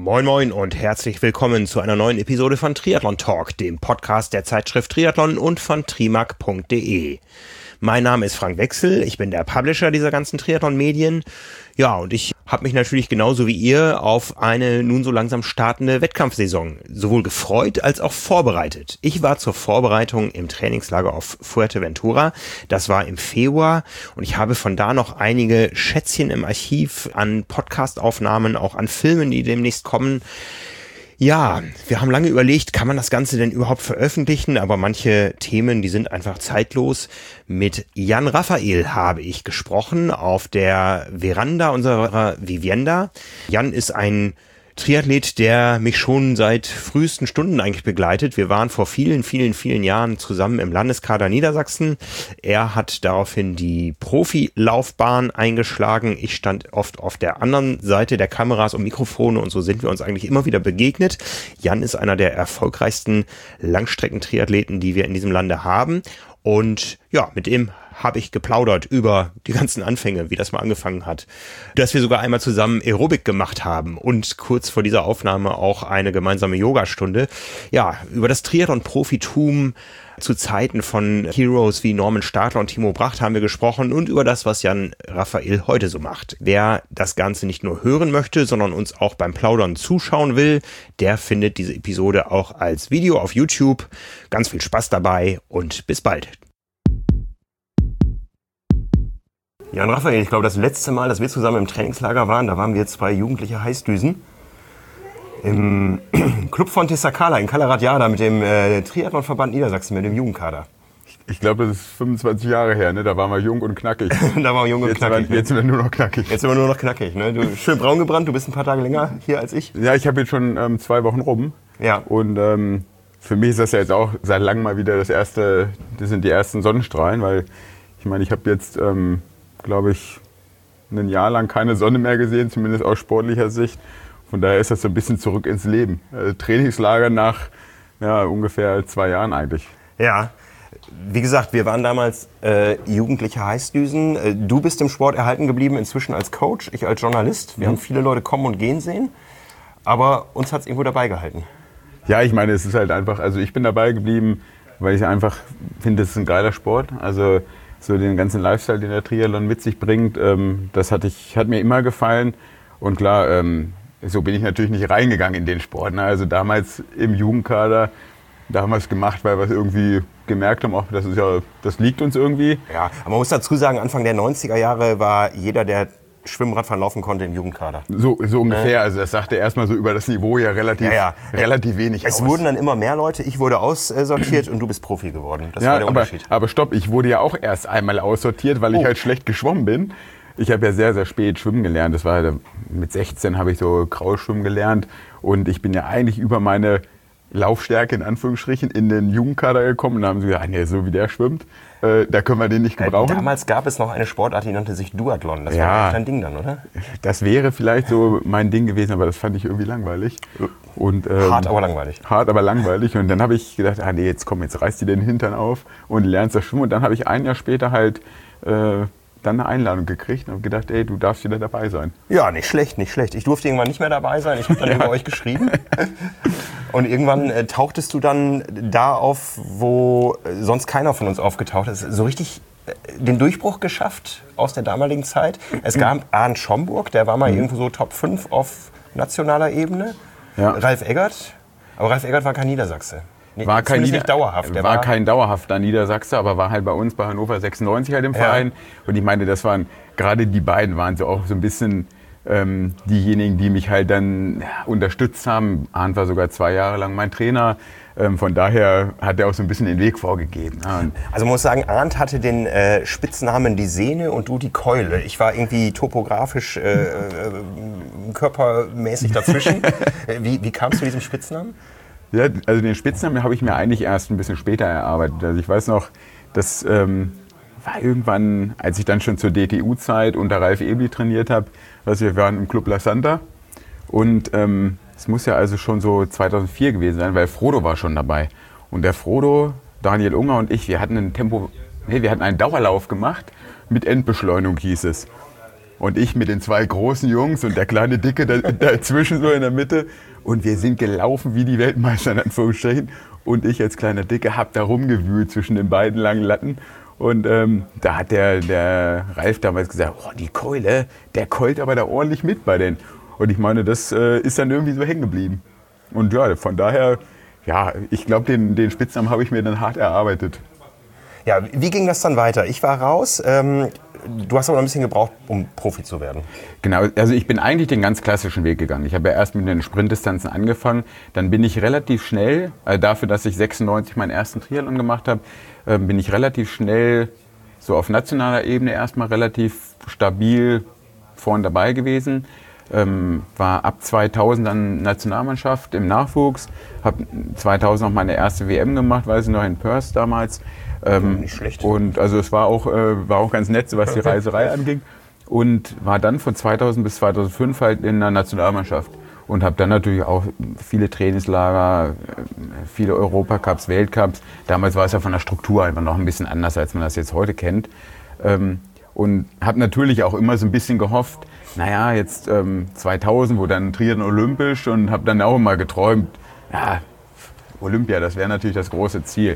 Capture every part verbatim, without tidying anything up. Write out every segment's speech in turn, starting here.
Moin Moin und herzlich willkommen zu einer neuen Episode von Triathlon Talk, dem Podcast der Zeitschrift Triathlon und von trimark punkt de. Mein Name ist Frank Wechsel, ich bin der Publisher dieser ganzen Triathlon-Medien. Ja, und ich habe mich natürlich genauso wie ihr auf eine nun so langsam startende Wettkampfsaison sowohl gefreut als auch vorbereitet. Ich war zur Vorbereitung im Trainingslager auf Fuerteventura. Das war im Februar und ich habe von da noch einige Schätzchen im Archiv an Podcastaufnahmen, auch an Filmen, die demnächst kommen. Ja, wir haben lange überlegt, kann man das Ganze denn überhaupt veröffentlichen, aber manche Themen, die sind einfach zeitlos. Mit Jan Raphael habe ich gesprochen auf der Veranda unserer Vivienda. Jan ist ein Triathlet, der mich schon seit frühesten Stunden eigentlich begleitet. Wir waren vor vielen, vielen, vielen Jahren zusammen im Landeskader Niedersachsen. Er hat daraufhin die Profilaufbahn eingeschlagen. Ich stand oft auf der anderen Seite der Kameras und Mikrofone und so sind wir uns eigentlich immer wieder begegnet. Jan ist einer der erfolgreichsten Langstreckentriathleten, die wir in diesem Lande haben. Und ja, mit ihm habe ich geplaudert über die ganzen Anfänge, wie das mal angefangen hat. Dass wir sogar einmal zusammen Aerobic gemacht haben und kurz vor dieser Aufnahme auch eine gemeinsame Yogastunde. Ja, über das Triathlon-Profitum zu Zeiten von Heroes wie Norman Stadler und Timo Bracht haben wir gesprochen und über das, was Jan Raphael heute so macht. Wer das Ganze nicht nur hören möchte, sondern uns auch beim Plaudern zuschauen will, der findet diese Episode auch als Video auf YouTube. Ganz viel Spaß dabei und bis bald. Jan Raphael, ich glaube, das letzte Mal, dass wir zusammen im Trainingslager waren, da waren wir zwei jugendliche Heißdüsen im Club von Tessakala in Kalaradiada mit dem äh, Triathlonverband Niedersachsen, mit dem Jugendkader. Ich glaube, das ist fünfundzwanzig Jahre her, ne? Da waren wir jung und knackig. Da waren wir jung und jetzt knackig. Sind wir, jetzt sind wir nur noch knackig. Jetzt sind wir nur noch knackig. Ne? Du schön braun gebrannt, du bist ein paar Tage länger hier als ich. Ja, ich habe jetzt schon ähm, zwei Wochen rum. Ja. Und ähm, für mich ist das ja jetzt auch seit langem mal wieder das erste, das sind die ersten Sonnenstrahlen, weil ich meine, ich habe jetzt, ähm, glaube ich, ein Jahr lang keine Sonne mehr gesehen, zumindest aus sportlicher Sicht. Von daher ist das so ein bisschen zurück ins Leben. Also Trainingslager nach ja, ungefähr zwei Jahren eigentlich. Ja, wie gesagt, wir waren damals äh, jugendliche Heißdüsen. Äh, du bist im Sport erhalten geblieben, inzwischen als Coach, ich als Journalist. Wir mhm. haben viele Leute kommen und gehen sehen, aber uns hat es irgendwo dabei gehalten. Ja, ich meine, es ist halt einfach, also ich bin dabei geblieben, weil ich einfach finde, es ist ein geiler Sport. Also so den ganzen Lifestyle, den der Triathlon mit sich bringt, ähm, das hat, ich, hat mir immer gefallen. Und klar, ähm, so bin ich natürlich nicht reingegangen in den Sport. Ne? Also damals im Jugendkader, da haben wir es gemacht, weil wir es irgendwie gemerkt haben, auch das, ist ja, das liegt uns irgendwie. Ja, aber man muss dazu sagen, Anfang der neunziger Jahre war jeder, der Schwimmradfahren laufen konnte, im Jugendkader. So, so ungefähr, also das sagte erstmal so über das Niveau ja relativ, ja, ja. relativ wenig Es aus. wurden dann immer mehr Leute, ich wurde aussortiert und du bist Profi geworden. Das ja, war der aber, Unterschied. Aber stopp, ich wurde ja auch erst einmal aussortiert, weil oh. ich halt schlecht geschwommen bin. Ich habe ja sehr, sehr spät schwimmen gelernt. Das war mit sechzehn habe ich so Kraulschwimmen gelernt und ich bin ja eigentlich über meine Laufstärke in Anführungsstrichen in den Jugendkader gekommen und da haben sie gesagt, nee, so wie der schwimmt, äh, da können wir den nicht gebrauchen. Äh, damals gab es noch eine Sportart, die nannte sich Duathlon. Das ja, war ein Ding dann, oder? Das wäre vielleicht so mein Ding gewesen, aber das fand ich irgendwie langweilig. Und, ähm, hart, aber langweilig. Hart, aber langweilig. Und dann habe ich gedacht, ah nee, jetzt komm, jetzt reißt dir den Hintern auf und lernst das Schwimmen. Und dann habe ich ein Jahr später halt äh, dann eine Einladung gekriegt und habe gedacht, ey, du darfst wieder dabei sein. Ja, nicht schlecht, nicht schlecht. Ich durfte irgendwann nicht mehr dabei sein. Ich habe dann ja. über euch geschrieben. Und irgendwann äh, tauchtest du dann da auf, wo äh, sonst keiner von uns aufgetaucht ist. So richtig äh, den Durchbruch geschafft aus der damaligen Zeit. Es gab Arndt Schomburg, der war mal mhm. irgendwo so Top fünf auf nationaler Ebene. Ja. Ralf Eggert, aber Ralf Eggert war kein Niedersachse. Nee, war kein Nieder- nicht dauerhaft. Der war, war kein dauerhafter Niedersachse, aber war halt bei uns bei Hannover sechsundneunzig halt im Verein. Ja. Und ich meine, das waren, gerade die beiden waren so auch so ein bisschen ähm, diejenigen, die mich halt dann unterstützt haben. Arndt war sogar zwei Jahre lang mein Trainer. Ähm, von daher hat er auch so ein bisschen den Weg vorgegeben. Ja. Also man muss sagen, Arndt hatte den äh, Spitznamen die Sehne und du die Keule. Ich war irgendwie topografisch, äh, äh, körpermäßig dazwischen. wie, wie kamst du zu diesem Spitznamen? Ja, also den Spitznamen habe ich mir eigentlich erst ein bisschen später erarbeitet. Also ich weiß noch, das ähm, war irgendwann, als ich dann schon zur D T U-Zeit unter Ralf Ebli trainiert habe, also wir waren im Club La Santa und ähm, es muss ja also schon so zweitausendvier gewesen sein, weil Frodo war schon dabei. Und der Frodo, Daniel Unger und ich, wir hatten ein Tempo, nee, wir hatten einen Dauerlauf gemacht mit Endbeschleunigung hieß es. Und ich mit den zwei großen Jungs und der kleine Dicke dazwischen so in der Mitte. Und wir sind gelaufen wie die Weltmeister in Anführungsstrichen. Und ich als kleiner Dicke habe da rumgewühlt zwischen den beiden langen Latten. Und ähm, da hat der, der Ralf damals gesagt, oh, die Keule, der keult aber da ordentlich mit bei denen. Und ich meine, das äh, ist dann irgendwie so hängen geblieben. Und ja, von daher, ja, ich glaube, den, den Spitznamen habe ich mir dann hart erarbeitet. Ja, wie ging das dann weiter? Ich war raus. Ähm, du hast aber noch ein bisschen gebraucht, um Profi zu werden. Genau, also ich bin eigentlich den ganz klassischen Weg gegangen. Ich habe ja erst mit den Sprintdistanzen angefangen. Dann bin ich relativ schnell, äh, dafür, dass ich sechsundneunzig meinen ersten Triathlon gemacht habe, äh, bin ich relativ schnell so auf nationaler Ebene erstmal relativ stabil vorn dabei gewesen. Ähm, war ab zweitausend dann Nationalmannschaft im Nachwuchs. Habe zweitausend noch meine erste W M gemacht, weiß ich noch, in Perth damals. Ähm, Nicht schlecht. Und also es war auch, äh, war auch ganz nett, was die Reiserei anging. Und war dann von zweitausend bis zweitausendfünf halt in der Nationalmannschaft. Und habe dann natürlich auch viele Trainingslager, viele Europacups, Weltcups. Damals war es ja von der Struktur einfach noch ein bisschen anders, als man das jetzt heute kennt. Ähm, und habe natürlich auch immer so ein bisschen gehofft, naja, jetzt ähm, zweitausend, wo dann Triathlon olympisch, und habe dann auch immer geträumt, ja, Olympia, das wäre natürlich das große Ziel.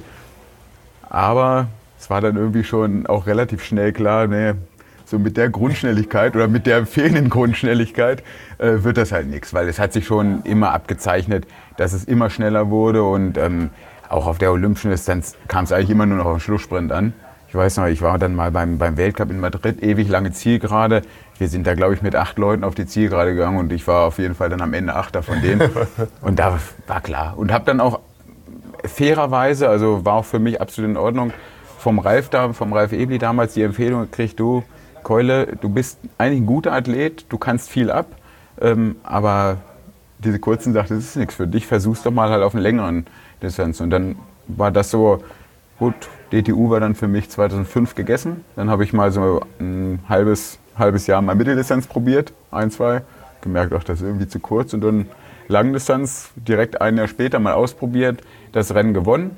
Aber es war dann irgendwie schon auch relativ schnell klar, nee, so mit der Grundschnelligkeit oder mit der fehlenden Grundschnelligkeit äh, wird das halt nichts. Weil es hat sich schon immer abgezeichnet, dass es immer schneller wurde. Und ähm, auch auf der olympischen Distanz kam es eigentlich immer nur noch auf den Schlusssprint an. Ich weiß noch, ich war dann mal beim, beim Weltcup in Madrid, ewig lange Zielgerade. Wir sind da, glaube ich, mit acht Leuten auf die Zielgerade gegangen und ich war auf jeden Fall dann am Ende Achter von denen. Und da war klar. Und habe dann auch fairerweise, also war auch für mich absolut in Ordnung, vom Ralf da, vom Ralf Ebli damals die Empfehlung gekriegt, du Keule, du bist eigentlich ein guter Athlet, du kannst viel ab, ähm, aber diese kurzen Sachen, das ist nichts für dich, versuch's doch mal halt auf einen längeren Distanz. Und dann war das so, gut, D T U war dann für mich zweitausendfünf gegessen, dann habe ich mal so ein halbes, halbes Jahr mal Mitteldistanz probiert, ein, zwei, gemerkt, ach, das ist irgendwie zu kurz, und dann Langdistanz direkt ein Jahr später mal ausprobiert, das Rennen gewonnen.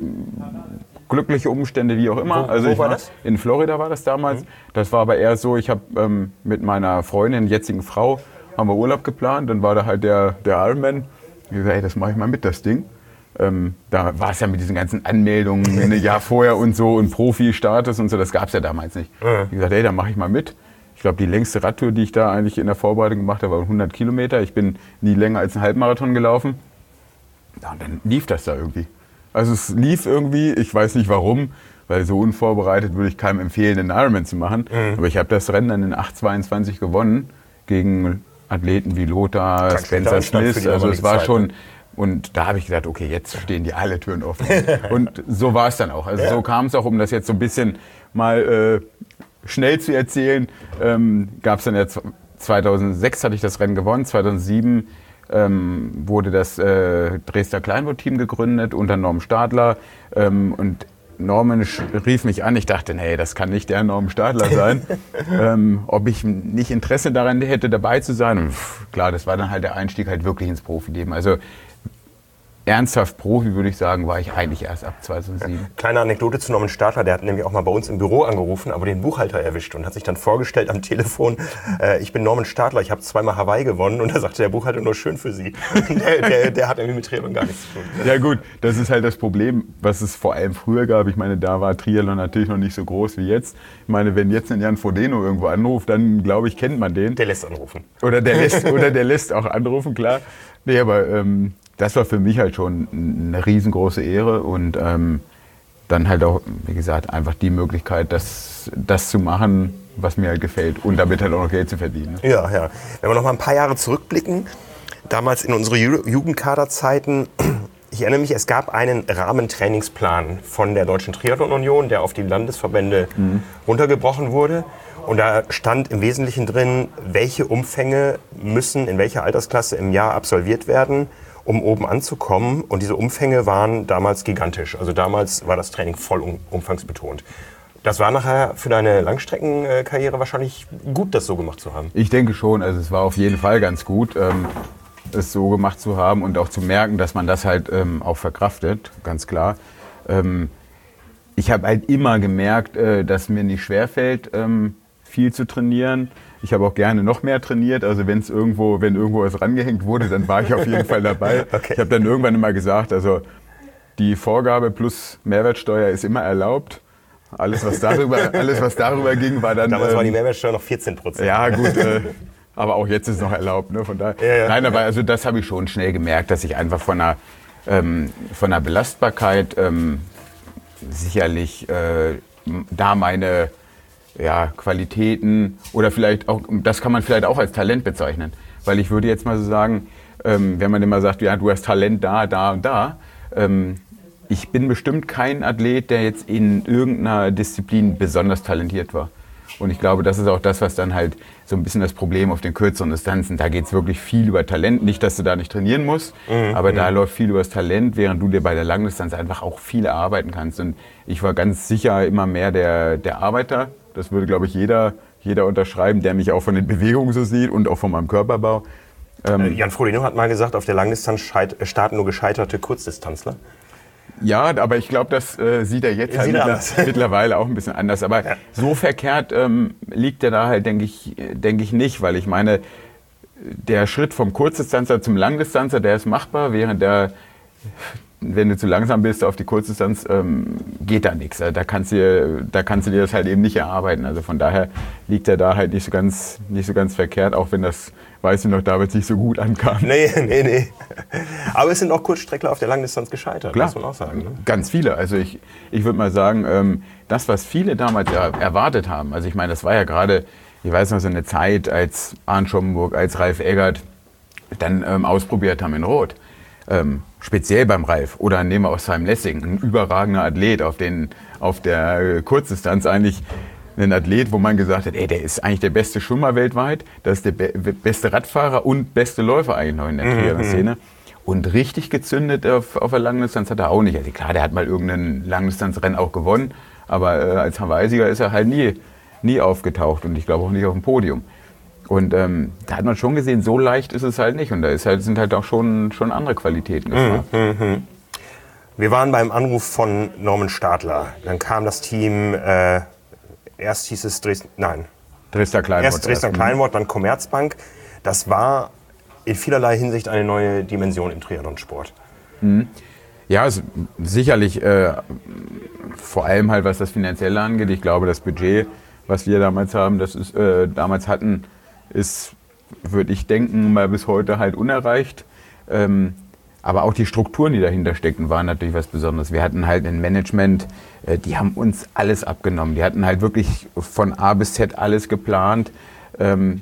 Glückliche Umstände, wie auch immer. Wo, also wo ich war war das? In Florida war das damals. Mhm. Das war aber eher so, ich habe ähm, mit meiner Freundin, jetzigen Frau, haben wir Urlaub geplant. Dann war da halt der, der Ironman. Ich gesagt, ey, das mache ich mal mit, das Ding. Ähm, da war es ja mit diesen ganzen Anmeldungen ein Jahr vorher und so und Profi-Status und so, das gab es ja damals nicht. Mhm. Ich gesagt, ey, da mache ich mal mit. Ich glaube, die längste Radtour, die ich da eigentlich in der Vorbereitung gemacht habe, war hundert Kilometer. Ich bin nie länger als einen Halbmarathon gelaufen. Ja, und dann lief das da irgendwie. Also es lief irgendwie, ich weiß nicht warum, weil so unvorbereitet würde ich keinem empfehlen, den Ironman zu machen. Mhm. Aber ich habe das Rennen dann in acht zweiundzwanzig gewonnen gegen Athleten wie Lothar, Kann Spencer Smith. Also es war Zeit, schon, und da habe ich gesagt, okay, jetzt stehen die alle Türen offen. Und so war es dann auch. Also ja. So kam es auch, um das jetzt so ein bisschen mal äh, schnell zu erzählen, ähm, gab es dann ja zweitausendsechs hatte ich das Rennen gewonnen, zweitausendsieben ähm, wurde das äh, Dresdner Kleinboot-Team gegründet unter Norman Stadler, ähm, und Norman rief mich an, ich dachte, nee, das kann nicht der Norman Stadler sein, ähm, ob ich nicht Interesse daran hätte, dabei zu sein. Und pff, klar, das war dann halt der Einstieg halt wirklich ins Profileben. Also ernsthaft Profi, würde ich sagen, war ich eigentlich erst ab zweitausendsieben. Kleine Anekdote zu Norman Stadler, der hat nämlich auch mal bei uns im Büro angerufen, aber den Buchhalter erwischt und hat sich dann vorgestellt am Telefon, äh, ich bin Norman Stadler, ich habe zweimal Hawaii gewonnen, und da sagte der Buchhalter, nur schön für Sie. Der, der, der hat irgendwie mit Triathlon gar nichts zu tun. Ja gut, das ist halt das Problem, was es vor allem früher gab. Ich meine, da war Triathlon natürlich noch nicht so groß wie jetzt. Ich meine, wenn jetzt ein Jan Frodeno irgendwo anruft, dann glaube ich, kennt man den. Der lässt anrufen. Oder der lässt, oder der lässt auch anrufen, klar. Nee, aber ähm, das war für mich halt schon eine riesengroße Ehre, und ähm, dann halt auch, wie gesagt, einfach die Möglichkeit, das, das zu machen, was mir halt gefällt, und damit halt auch noch Geld zu verdienen. Ja, ja. Wenn wir noch mal ein paar Jahre zurückblicken, damals in unsere Ju- Jugendkaderzeiten, ich erinnere mich, es gab einen Rahmentrainingsplan von der Deutschen Triathlon-Union, der auf die Landesverbände mhm. runtergebrochen wurde. Und da stand im Wesentlichen drin, welche Umfänge müssen in welcher Altersklasse im Jahr absolviert werden, um oben anzukommen. Und diese Umfänge waren damals gigantisch. Also damals war das Training voll um, umfangsbetont. Das war nachher für deine Langstreckenkarriere wahrscheinlich gut, das so gemacht zu haben. Ich denke schon. Also es war auf jeden Fall ganz gut, ähm, es so gemacht zu haben und auch zu merken, dass man das halt ähm, auch verkraftet, ganz klar. Ähm, ich habe halt immer gemerkt, äh, dass mir nicht schwerfällt, ähm, viel zu trainieren. Ich habe auch gerne noch mehr trainiert. Also wenn es irgendwo, wenn irgendwo was rangehängt wurde, dann war ich auf jeden Fall dabei. Okay. Ich habe dann irgendwann immer gesagt, also die Vorgabe plus Mehrwertsteuer ist immer erlaubt. Alles, was darüber, alles, was darüber ging, war dann... Damals ähm, war die Mehrwertsteuer noch vierzehn Prozent. Ja, gut. Äh, aber auch jetzt ist es noch erlaubt. Ne? Von daher, ja, ja. Nein, aber also das habe ich schon schnell gemerkt, dass ich einfach von einer, ähm, von einer Belastbarkeit ähm, sicherlich äh, da meine ja, Qualitäten oder vielleicht auch, das kann man vielleicht auch als Talent bezeichnen. Weil ich würde jetzt mal so sagen, ähm, wenn man immer sagt, ja, du hast Talent da, da und da, ähm, ich bin bestimmt kein Athlet, der jetzt in irgendeiner Disziplin besonders talentiert war. Und ich glaube, das ist auch das, was dann halt so ein bisschen das Problem auf den kürzeren Distanzen, da geht es wirklich viel über Talent. Nicht, dass du da nicht trainieren musst, mhm, aber da läuft viel über das Talent, während du dir bei der Langdistanz einfach auch viel erarbeiten kannst. Und ich war ganz sicher immer mehr der, der Arbeiter. Das würde, glaube ich, jeder, jeder unterschreiben, der mich auch von den Bewegungen so sieht und auch von meinem Körperbau. Ähm, Jan Frodeno hat mal gesagt, auf der Langdistanz starten nur gescheiterte Kurzdistanzler. Ja, aber ich glaube, das äh, sieht er jetzt halt mittler mittlerweile auch ein bisschen anders. Aber ja. so verkehrt ähm, liegt er da halt, denke ich, denk ich nicht. Weil ich meine, der Schritt vom Kurzdistanzer zum Langdistanzer, der ist machbar, während der, wenn du zu langsam bist auf die Kurzdistanz, ähm, geht da nichts. Da kannst du, da kannst du dir das halt eben nicht erarbeiten. Also von daher liegt er da halt nicht so ganz, nicht so ganz verkehrt, auch wenn das, weiß ich noch, damals nicht so gut ankam. Nee, nee, nee. Aber es sind auch Kurzstreckler auf der Langdistanz gescheitert, Klar, muss man auch sagen. Ne? Ganz viele. Also ich, ich würde mal sagen, ähm, das, was viele damals er, erwartet haben, also ich meine, das war ja gerade, ich weiß noch, so eine Zeit, als Arndt Schomburg, als Ralf Eggert dann ähm, ausprobiert haben in Rot. Ähm, speziell beim Ralf. Oder nehmen wir auch Simon Lessing, ein überragender Athlet auf, den, auf der Kurzdistanz, eigentlich ein Athlet, wo man gesagt hat, ey, der ist eigentlich der beste Schwimmer weltweit, das ist der be beste Radfahrer und beste Läufer eigentlich noch in der Triathlon-Szene. Mhm. Und richtig gezündet auf, auf der Langdistanz hat er auch nicht. Also klar, der hat mal irgendein Langdistanzrennen auch gewonnen, aber äh, als Hawaii-Sieger ist er halt nie, nie aufgetaucht und ich glaube auch nicht auf dem Podium. Und ähm, da hat man schon gesehen, so leicht ist es halt nicht. Und da ist halt, sind halt auch schon, schon andere Qualitäten gefragt. Mhm. Wir waren beim Anruf von Norman Stadler. Dann kam das Team, äh, erst hieß es Dresden, nein. Dresdner Kleinwort. Erst Dresdner Kleinwort, dann Commerzbank. Das war in vielerlei Hinsicht eine neue Dimension im Triathlonsport. Mhm. Ja, also sicherlich, äh, vor allem halt, was das Finanzielle angeht. Ich glaube, das Budget, was wir damals haben, das ist, äh, damals hatten, ist, würde ich denken, mal bis heute halt unerreicht. Ähm, aber auch die Strukturen, die dahinter steckten, waren natürlich was Besonderes. Wir hatten halt ein Management, äh, die haben uns alles abgenommen. Die hatten halt wirklich von A bis Z alles geplant. Ähm,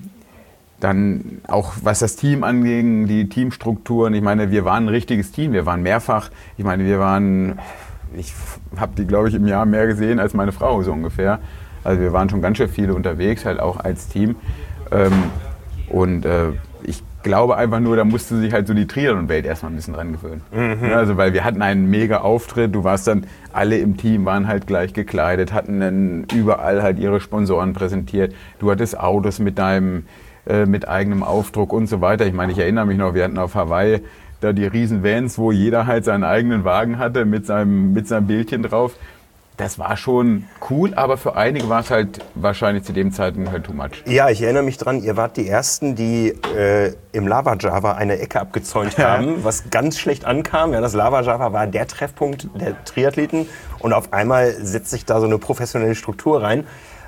dann auch was das Team anging, die Teamstrukturen. Ich meine, wir waren ein richtiges Team. Wir waren mehrfach. Ich meine, wir waren, ich habe die, glaube ich, im Jahr mehr gesehen als meine Frau so ungefähr. Also wir waren schon ganz schön viele unterwegs, halt auch als Team. Ähm, und äh, ich glaube einfach nur, da musste sich halt so die Triathlon-Welt erstmal ein bisschen dran gewöhnen. Mhm. Ja, also weil wir hatten einen mega Auftritt, du warst dann, alle im Team waren halt gleich gekleidet, hatten dann überall halt ihre Sponsoren präsentiert. Du hattest Autos mit deinem, äh, mit eigenem Aufdruck und so weiter. Ich meine, ich erinnere mich noch, wir hatten auf Hawaii da die riesen Vans, wo jeder halt seinen eigenen Wagen hatte mit seinem, mit seinem Bildchen drauf. Das war schon cool, aber für einige war es halt wahrscheinlich zu dem Zeitpunkt halt too much. Ja, ich erinnere mich dran, ihr wart die Ersten, die äh, im Lava Java eine Ecke abgezäunt haben, was ganz schlecht ankam. Ja, das Lava Java war der Treffpunkt der Triathleten und auf einmal setzt sich da so eine professionelle Struktur rein.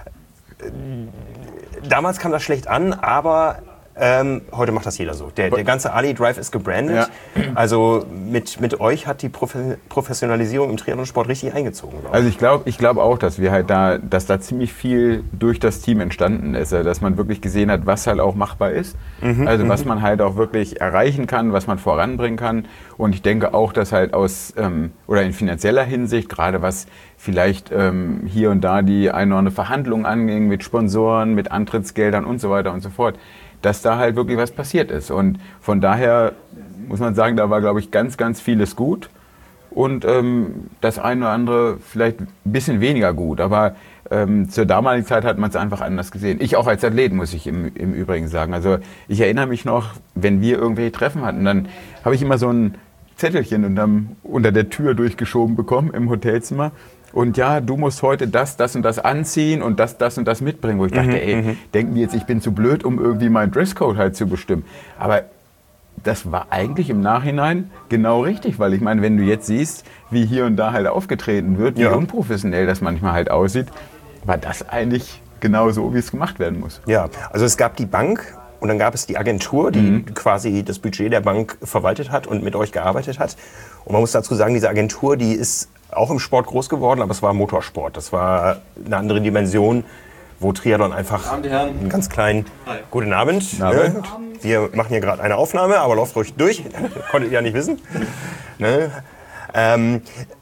Damals kam das schlecht an, aber ähm, heute macht das jeder so. Der, der ganze Ali Drive ist gebrandet. Ja. Also mit, mit euch hat die Profe Professionalisierung im Triathlonsport richtig eingezogen. Also ich glaube ich glaub auch, dass wir halt da, dass da ziemlich viel durch das Team entstanden ist. Dass man wirklich gesehen hat, was halt auch machbar ist. Mhm, also was man halt auch wirklich erreichen kann, was man voranbringen kann. Und ich denke auch, dass halt aus, ähm, oder in finanzieller Hinsicht, gerade was vielleicht ähm, hier und da die eine oder andere Verhandlung anging mit Sponsoren, mit Antrittsgeldern und so weiter und so fort, dass da halt wirklich was passiert ist. Und von daher muss man sagen, da war, glaube ich, ganz, ganz vieles gut und ähm, das eine oder andere vielleicht ein bisschen weniger gut. Aber ähm, zur damaligen Zeit hat man es einfach anders gesehen. Ich auch als Athlet, muss ich im, im Übrigen sagen. Also ich erinnere mich noch, wenn wir irgendwelche Treffen hatten, dann habe ich immer so ein Zettelchen unterm, unter der Tür durchgeschoben bekommen im Hotelzimmer. und ja, du musst heute das, das und das anziehen und das, das und das mitbringen, wo ich dachte, Mhm, ey, mhm. denken die jetzt, ich bin zu blöd, um irgendwie meinen Dresscode halt zu bestimmen. Aber das war eigentlich im Nachhinein genau richtig, weil ich meine, wenn du jetzt siehst, wie hier und da halt aufgetreten wird, wie Ja. unprofessionell das manchmal halt aussieht, war das eigentlich genau so, wie es gemacht werden muss. Ja, also es gab die Bank und dann gab es die Agentur, die Mhm. quasi das Budget der Bank verwaltet hat und mit euch gearbeitet hat. Und man muss dazu sagen, diese Agentur, die ist auch im Sport groß geworden, aber es war Motorsport. Das war eine andere Dimension, wo Triathlon einfach einen ganz kleinen... Guten Abend. Guten Abend. Ne? Wir machen hier gerade eine Aufnahme, aber lauft ruhig durch. Konntet ihr ja nicht wissen. Ne? Ähm,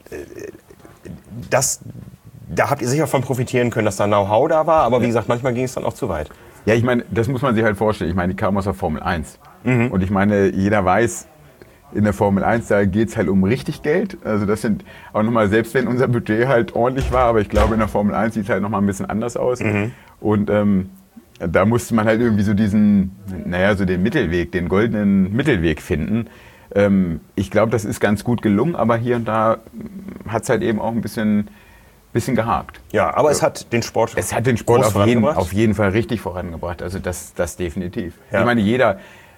das, da habt ihr sicher von profitieren können, dass da Know-how da war. Aber wie gesagt, manchmal ging es dann auch zu weit. Ja, ich meine, das muss man sich halt vorstellen. Ich meine, die kamen aus der Formel eins. Mhm. Und ich meine, jeder weiß, in der Formel eins, da geht es halt um richtig Geld. Also das sind auch nochmal, selbst wenn unser Budget halt ordentlich war, aber ich glaube, in der Formel eins sieht es halt nochmal ein bisschen anders aus. Mhm. Und ähm, da musste man halt irgendwie so diesen, naja, so den Mittelweg, den goldenen Mittelweg finden. Ähm, ich glaube, das ist ganz gut gelungen, aber hier und da hat es halt eben auch ein bisschen, bisschen gehakt. Ja, aber es hat den Sport Es hat den Sport groß auf jeden, vorangebracht. auf jeden Fall richtig vorangebracht. Also das, das definitiv. Ja. Ich meine, jeder,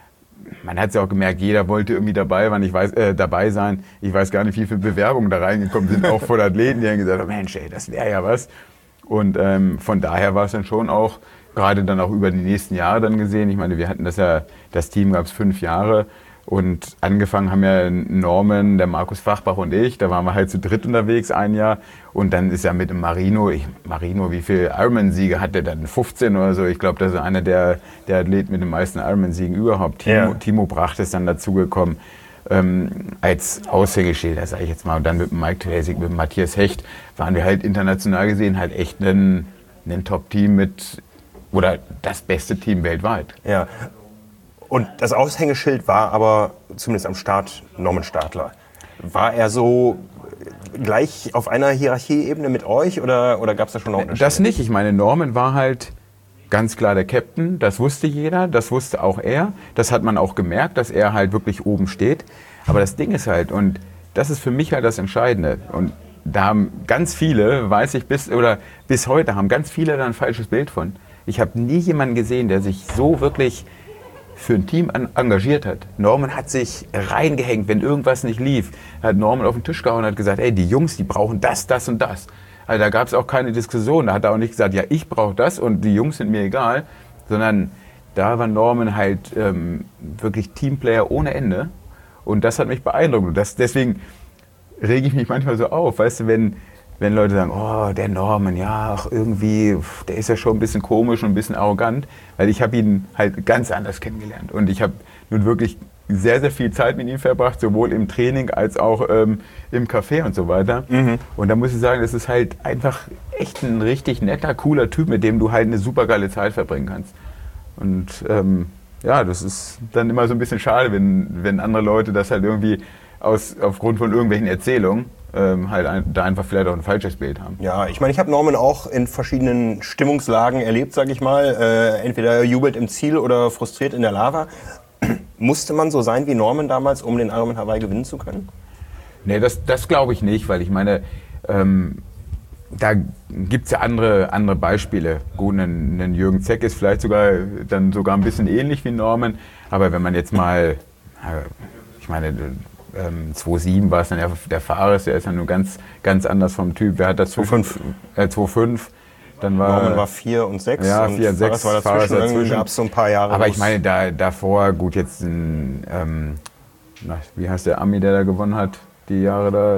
man hat es ja auch gemerkt, jeder wollte irgendwie dabei, sein. Ich weiß, äh, dabei sein. Ich weiß gar nicht, wie viele Bewerbungen da reingekommen sind, auch von Athleten, die haben gesagt haben, Mensch, ey, das wäre ja was. Und ähm, von daher war es dann schon auch, gerade dann auch über die nächsten Jahre dann gesehen. Ich meine, wir hatten das ja, das Team gab es fünf Jahre. Und angefangen haben ja Norman, der Markus Fachbach und ich, da waren wir halt zu dritt unterwegs ein Jahr. Und dann ist ja mit dem Marino, ich, Marino, wie viele Ironman-Siege hat der dann? fünfzehn oder so. Ich glaube, das ist einer der, der Athleten mit den meisten Ironman-Siegen überhaupt. Timo, Ja. Timo Bracht ist dann dazugekommen ähm, als Aushängeschilder, sage ich jetzt mal. Und dann mit dem Mike Tresik, mit dem Matthias Hecht waren wir halt international gesehen halt echt ein, ein Top-Team mit, oder das beste Team weltweit. Ja. Und das Aushängeschild war aber zumindest am Start Norman Stadler. War er so gleich auf einer Hierarchieebene mit euch oder, oder gab es da schon noch Unterschiede? Das nicht. Ich meine, Norman war halt ganz klar der Captain. Das wusste jeder, das wusste auch er. Das hat man auch gemerkt, dass er halt wirklich oben steht. Aber das Ding ist halt, und das ist für mich halt das Entscheidende. Und da haben ganz viele, weiß ich, bis, oder bis heute haben ganz viele da ein falsches Bild von. Ich habe nie jemanden gesehen, der sich so wirklich für ein Team an, engagiert hat. Norman hat sich reingehängt, wenn irgendwas nicht lief. Hat Norman auf den Tisch gehauen und hat gesagt, ey, die Jungs, die brauchen das, das und das. Also da gab es auch keine Diskussion. Da hat er auch nicht gesagt, ja, ich brauche das und die Jungs sind mir egal. Sondern da war Norman halt ähm, wirklich Teamplayer ohne Ende. Und das hat mich beeindruckt. Und das, deswegen rege ich mich manchmal so auf, weißt du, wenn, wenn Leute sagen, oh, der Norman, ja, ach, irgendwie, der ist ja schon ein bisschen komisch und ein bisschen arrogant, weil ich habe ihn halt ganz anders kennengelernt und ich habe nun wirklich sehr, sehr viel Zeit mit ihm verbracht, sowohl im Training als auch ähm, im Café und so weiter. Mhm. Und da muss ich sagen, das ist halt einfach echt ein richtig netter, cooler Typ, mit dem du halt eine super geile Zeit verbringen kannst. Und ähm, ja, das ist dann immer so ein bisschen schade, wenn, wenn andere Leute das halt irgendwie aus, aufgrund von irgendwelchen Erzählungen Ähm, halt ein, da einfach vielleicht auch ein falsches Bild haben. Ja, ich meine, ich habe Norman auch in verschiedenen Stimmungslagen erlebt, sage ich mal. Äh, entweder jubelt im Ziel oder frustriert in der Lava. Musste man so sein wie Norman damals, um den Ironman Hawaii gewinnen zu können? Nee, das, das glaube ich nicht, weil ich meine, ähm, da gibt es ja andere, andere Beispiele. Gut, ein, ein Jürgen Zeck ist vielleicht sogar dann sogar ein bisschen ähnlich wie Norman, aber wenn man jetzt mal, ich meine, Ähm, zwei Komma sieben war es dann ja der Fares, der ist ja nur ganz, ganz anders vom Typ. Wer hat das? zwei Komma fünf. Äh, zwei Komma fünf. Dann war, Norman war vier und sechs. Ja, und vier und sechs. Fares war dazwischen. Irgendwie gab es so ein paar Jahre. Aber ich meine, da, davor, gut, jetzt ein, ähm, na, wie heißt der Ami, der da gewonnen hat, die Jahre da?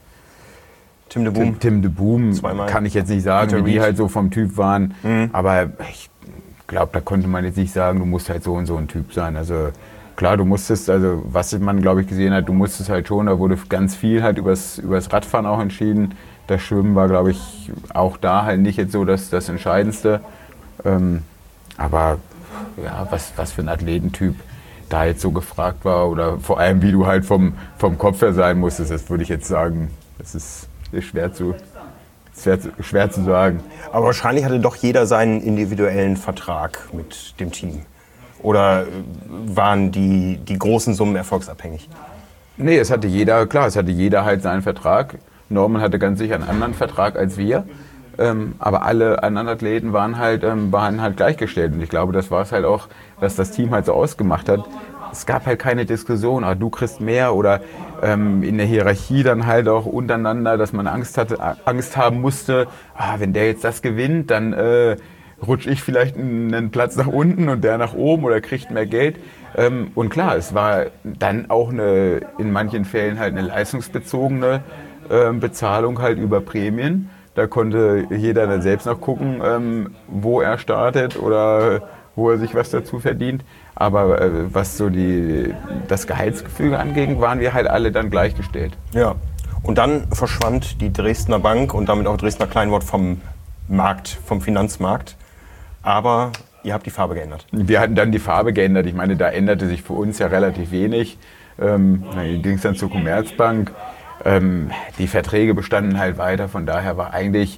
Tim de Boom. Tim, Tim de Boom, Zweimal. Kann ich jetzt nicht sagen, Peter wie die Reed. halt so vom Typ waren. Mhm. Aber ich glaube, da konnte man jetzt nicht sagen, du musst halt so und so ein Typ sein. Also klar, du musstest, also was man, glaube ich, gesehen hat, du musstest halt schon, da wurde ganz viel halt übers, übers Radfahren auch entschieden. Das Schwimmen war, glaube ich, auch da halt nicht jetzt so das, das Entscheidendste. Ähm, aber ja, was, was für ein Athletentyp da jetzt so gefragt war oder vor allem, wie du halt vom, vom Kopf her sein musstest, das würde ich jetzt sagen, das ist, ist schwer zu, schwer, zu, schwer zu sagen. Aber wahrscheinlich hatte doch jeder seinen individuellen Vertrag mit dem Team. Oder waren die, die großen Summen erfolgsabhängig? Nee, es hatte jeder, klar, es hatte jeder halt seinen Vertrag. Norman hatte ganz sicher einen anderen Vertrag als wir. Ähm, aber alle anderen Athleten waren halt, ähm, waren halt gleichgestellt. Und ich glaube, das war es halt auch, was das Team halt so ausgemacht hat. Es gab halt keine Diskussion, ah, du kriegst mehr oder ähm, in der Hierarchie dann halt auch untereinander, dass man Angst hatte, Angst haben musste, ah, wenn der jetzt das gewinnt, dann äh, rutsche ich vielleicht einen Platz nach unten und der nach oben oder kriegt mehr Geld. Ähm, und klar, es war dann auch eine, in manchen Fällen halt eine leistungsbezogene äh, Bezahlung halt über Prämien. Da konnte jeder dann selbst noch gucken, ähm, wo er startet oder wo er sich was dazu verdient. Aber äh, was so die, das Gehaltsgefüge anging, waren wir halt alle dann gleichgestellt. Ja, und dann verschwand die Dresdner Bank und damit auch Dresdner Kleinwort vom Markt, vom Finanzmarkt. Aber ihr habt die Farbe geändert. Wir hatten dann die Farbe geändert. Ich meine, da änderte sich für uns ja relativ wenig. Ähm, dann ging es dann zur Commerzbank. Ähm, die Verträge bestanden halt weiter. Von daher war eigentlich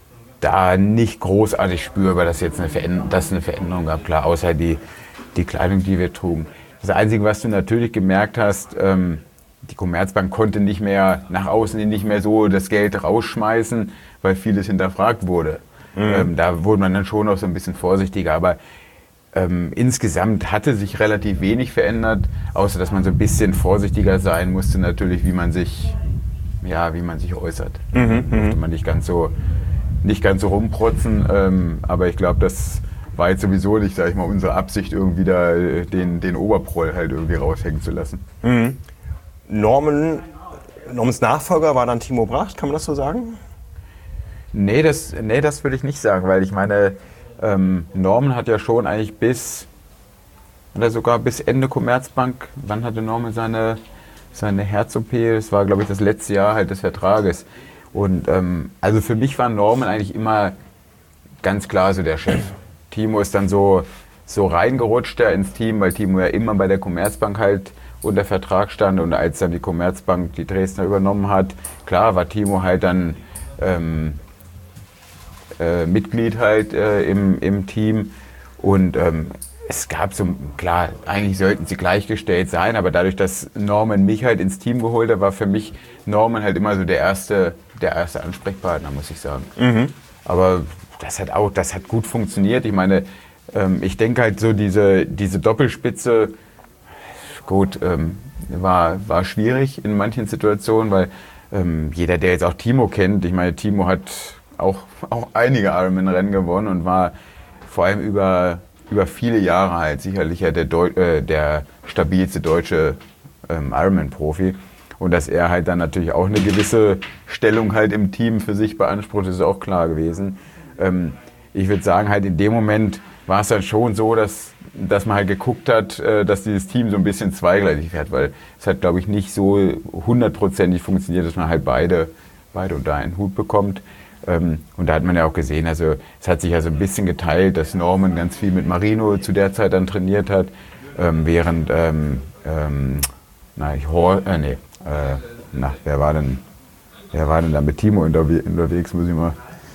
da nicht großartig spürbar, dass jetzt eine Veränderung, dass es eine Veränderung gab. Klar, außer die, die Kleidung, die wir trugen. Das Einzige, was du natürlich gemerkt hast, ähm, die Commerzbank konnte nicht mehr nach außen hin nicht mehr so das Geld rausschmeißen, weil vieles hinterfragt wurde. Mhm. Ähm, da wurde man dann schon noch so ein bisschen vorsichtiger. Aber ähm, insgesamt hatte sich relativ wenig verändert, außer dass man so ein bisschen vorsichtiger sein musste, natürlich, wie man sich, ja, wie man sich äußert. Mhm. Da durfte man nicht ganz so, nicht ganz so rumprotzen. Ähm, aber ich glaube, das war jetzt sowieso nicht, sag ich mal, unsere Absicht, irgendwie da den, den Oberproll halt irgendwie raushängen zu lassen. Mhm. Norman, Normans Nachfolger war dann Timo Bracht, kann man das so sagen? Nee, das, nee, das würde ich nicht sagen, weil ich meine, ähm, Norman hat ja schon eigentlich bis, oder sogar bis Ende Commerzbank, wann hatte Norman seine, seine Herz-O P? Das war, glaube ich, das letzte Jahr halt des Vertrages. Und ähm, also für mich war Norman eigentlich immer ganz klar so der Chef. Timo ist dann so, so reingerutscht da ins Team, weil Timo ja immer bei der Commerzbank halt unter Vertrag stand. Und als dann die Commerzbank die Dresdner übernommen hat, klar war Timo halt dann ähm, äh, Mitglied halt äh, im, im Team. Und ähm, es gab so, klar, eigentlich sollten sie gleichgestellt sein, aber dadurch, dass Norman mich halt ins Team geholt hat, war für mich Norman halt immer so der erste, der erste Ansprechpartner, muss ich sagen. Mhm. Aber das hat auch, das hat gut funktioniert. Ich meine, ähm, ich denke halt so diese, diese Doppelspitze, gut, ähm, war, war schwierig in manchen Situationen, weil ähm, jeder, der jetzt auch Timo kennt, ich meine, Timo hat auch, auch einige Ironman-Rennen gewonnen und war vor allem über, über viele Jahre halt sicherlich ja der, Deu äh, der stabilste deutsche ähm, Ironman-Profi. Und dass er halt dann natürlich auch eine gewisse Stellung halt im Team für sich beansprucht, ist auch klar gewesen. Ähm, ich würde sagen, halt in dem Moment war es dann schon so, dass, dass man halt geguckt hat, äh, dass dieses Team so ein bisschen zweigleisig fährt, weil es hat, glaube ich, nicht so hundertprozentig funktioniert, dass man halt beide, beide unter einen Hut bekommt. Ähm, und da hat man ja auch gesehen, also es hat sich ja so ein bisschen geteilt, dass Norman ganz viel mit Marino zu der Zeit dann trainiert hat, ähm, während, ähm, ähm, na, ich, äh, nee, äh, na, wer war denn, wer war denn da mit Timo unterwegs, muss ich mal,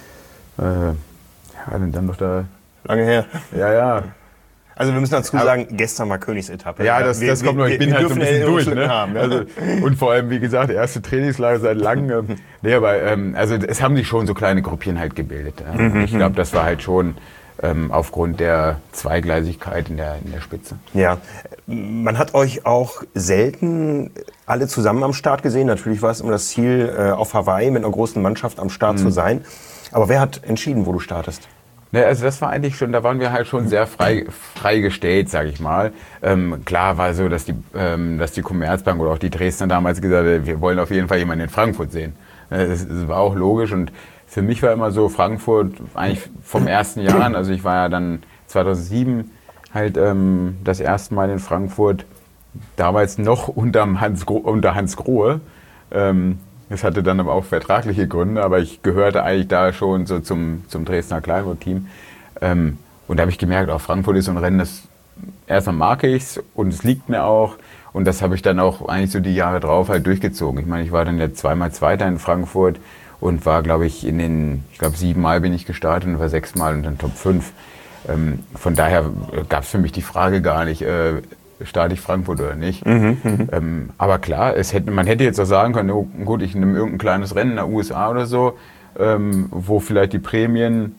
äh, wer war denn dann noch da? Lange her. Ja, ja. Also wir müssen dazu sagen, aber gestern war Königsetappe. Ja, das, wir, das kommt noch, ich wir, bin wir halt so ein bisschen durch. Ne? Haben, ja. Also, und vor allem, wie gesagt, erste Trainingslager seit langem. Nee, aber ähm, also es haben sich schon so kleine Gruppchen halt gebildet. Ja. Mhm. Ich glaube, das war halt schon ähm, aufgrund der Zweigleisigkeit in der, in der Spitze. Ja, man hat euch auch selten alle zusammen am Start gesehen. Natürlich war es immer das Ziel, äh, auf Hawaii mit einer großen Mannschaft am Start mhm. zu sein. Aber wer hat entschieden, wo du startest? Ne, also das war eigentlich schon, da waren wir halt schon sehr frei, freigestellt, sage ich mal. Ähm, klar war so, dass die, ähm, dass die Commerzbank oder auch die Dresdner damals gesagt hat, wir wollen auf jeden Fall jemanden in Frankfurt sehen. Das, das war auch logisch und für mich war immer so Frankfurt eigentlich vom ersten Jahr an, also ich war ja dann zweitausendsieben halt ähm, das erste Mal in Frankfurt, damals noch unterm Hans, unter Hans Grohe. Ähm, Das hatte dann aber auch vertragliche Gründe, aber ich gehörte eigentlich da schon so zum, zum Dresdner Kleinwort-Team. Ähm, und da habe ich gemerkt, auch Frankfurt ist so ein Rennen, das erstmal mag ich es und es liegt mir auch. Und das habe ich dann auch eigentlich so die Jahre drauf halt durchgezogen. Ich meine, ich war dann ja zweimal Zweiter in Frankfurt und war, glaube ich, in den, ich glaube, sieben Mal bin ich gestartet und war sechs Mal und dann Top fünf. Ähm, von daher gab es für mich die Frage gar nicht, äh, starte ich Frankfurt oder nicht. Mhm, mh. ähm, aber klar, es hätte, man hätte jetzt auch sagen können, oh, gut, ich nehme irgendein kleines Rennen in der U S A oder so, ähm, wo vielleicht die Prämien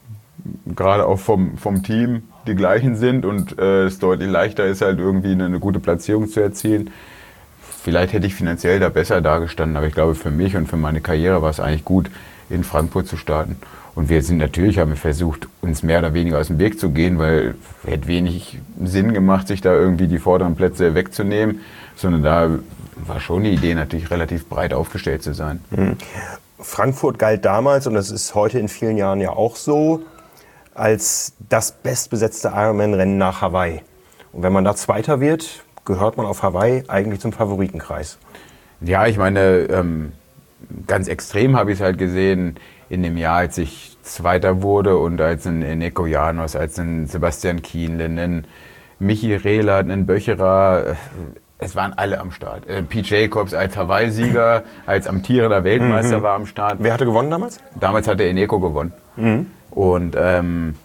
gerade auch vom, vom Team die gleichen sind und äh, es deutlich leichter ist, halt irgendwie eine, eine gute Platzierung zu erzielen. Vielleicht hätte ich finanziell da besser dagestanden, aber ich glaube, für mich und für meine Karriere war es eigentlich gut, in Frankfurt zu starten. Und wir sind natürlich, haben wir versucht, uns mehr oder weniger aus dem Weg zu gehen, weil es hätte wenig Sinn gemacht, sich da irgendwie die vorderen Plätze wegzunehmen, sondern da war schon die Idee, natürlich relativ breit aufgestellt zu sein. Mhm. Frankfurt galt damals, und das ist heute in vielen Jahren ja auch so, als das bestbesetzte Ironman-Rennen nach Hawaii. Und wenn man da Zweiter wird, gehört man auf Hawaii eigentlich zum Favoritenkreis. Ja, ich meine, ähm, ganz extrem habe ich es halt gesehen in dem Jahr, als ich Zweiter wurde und als ein Eneko Janos, als ein Sebastian Kienle, ein Michi Rehlert, ein Böcherer, es waren alle am Start. Äh, Pete Jacobs als Hawaii-Sieger, als amtierender Weltmeister mhm. war am Start. Wer hatte gewonnen damals? Damals hatte Eneko gewonnen. Mhm. Und ähm,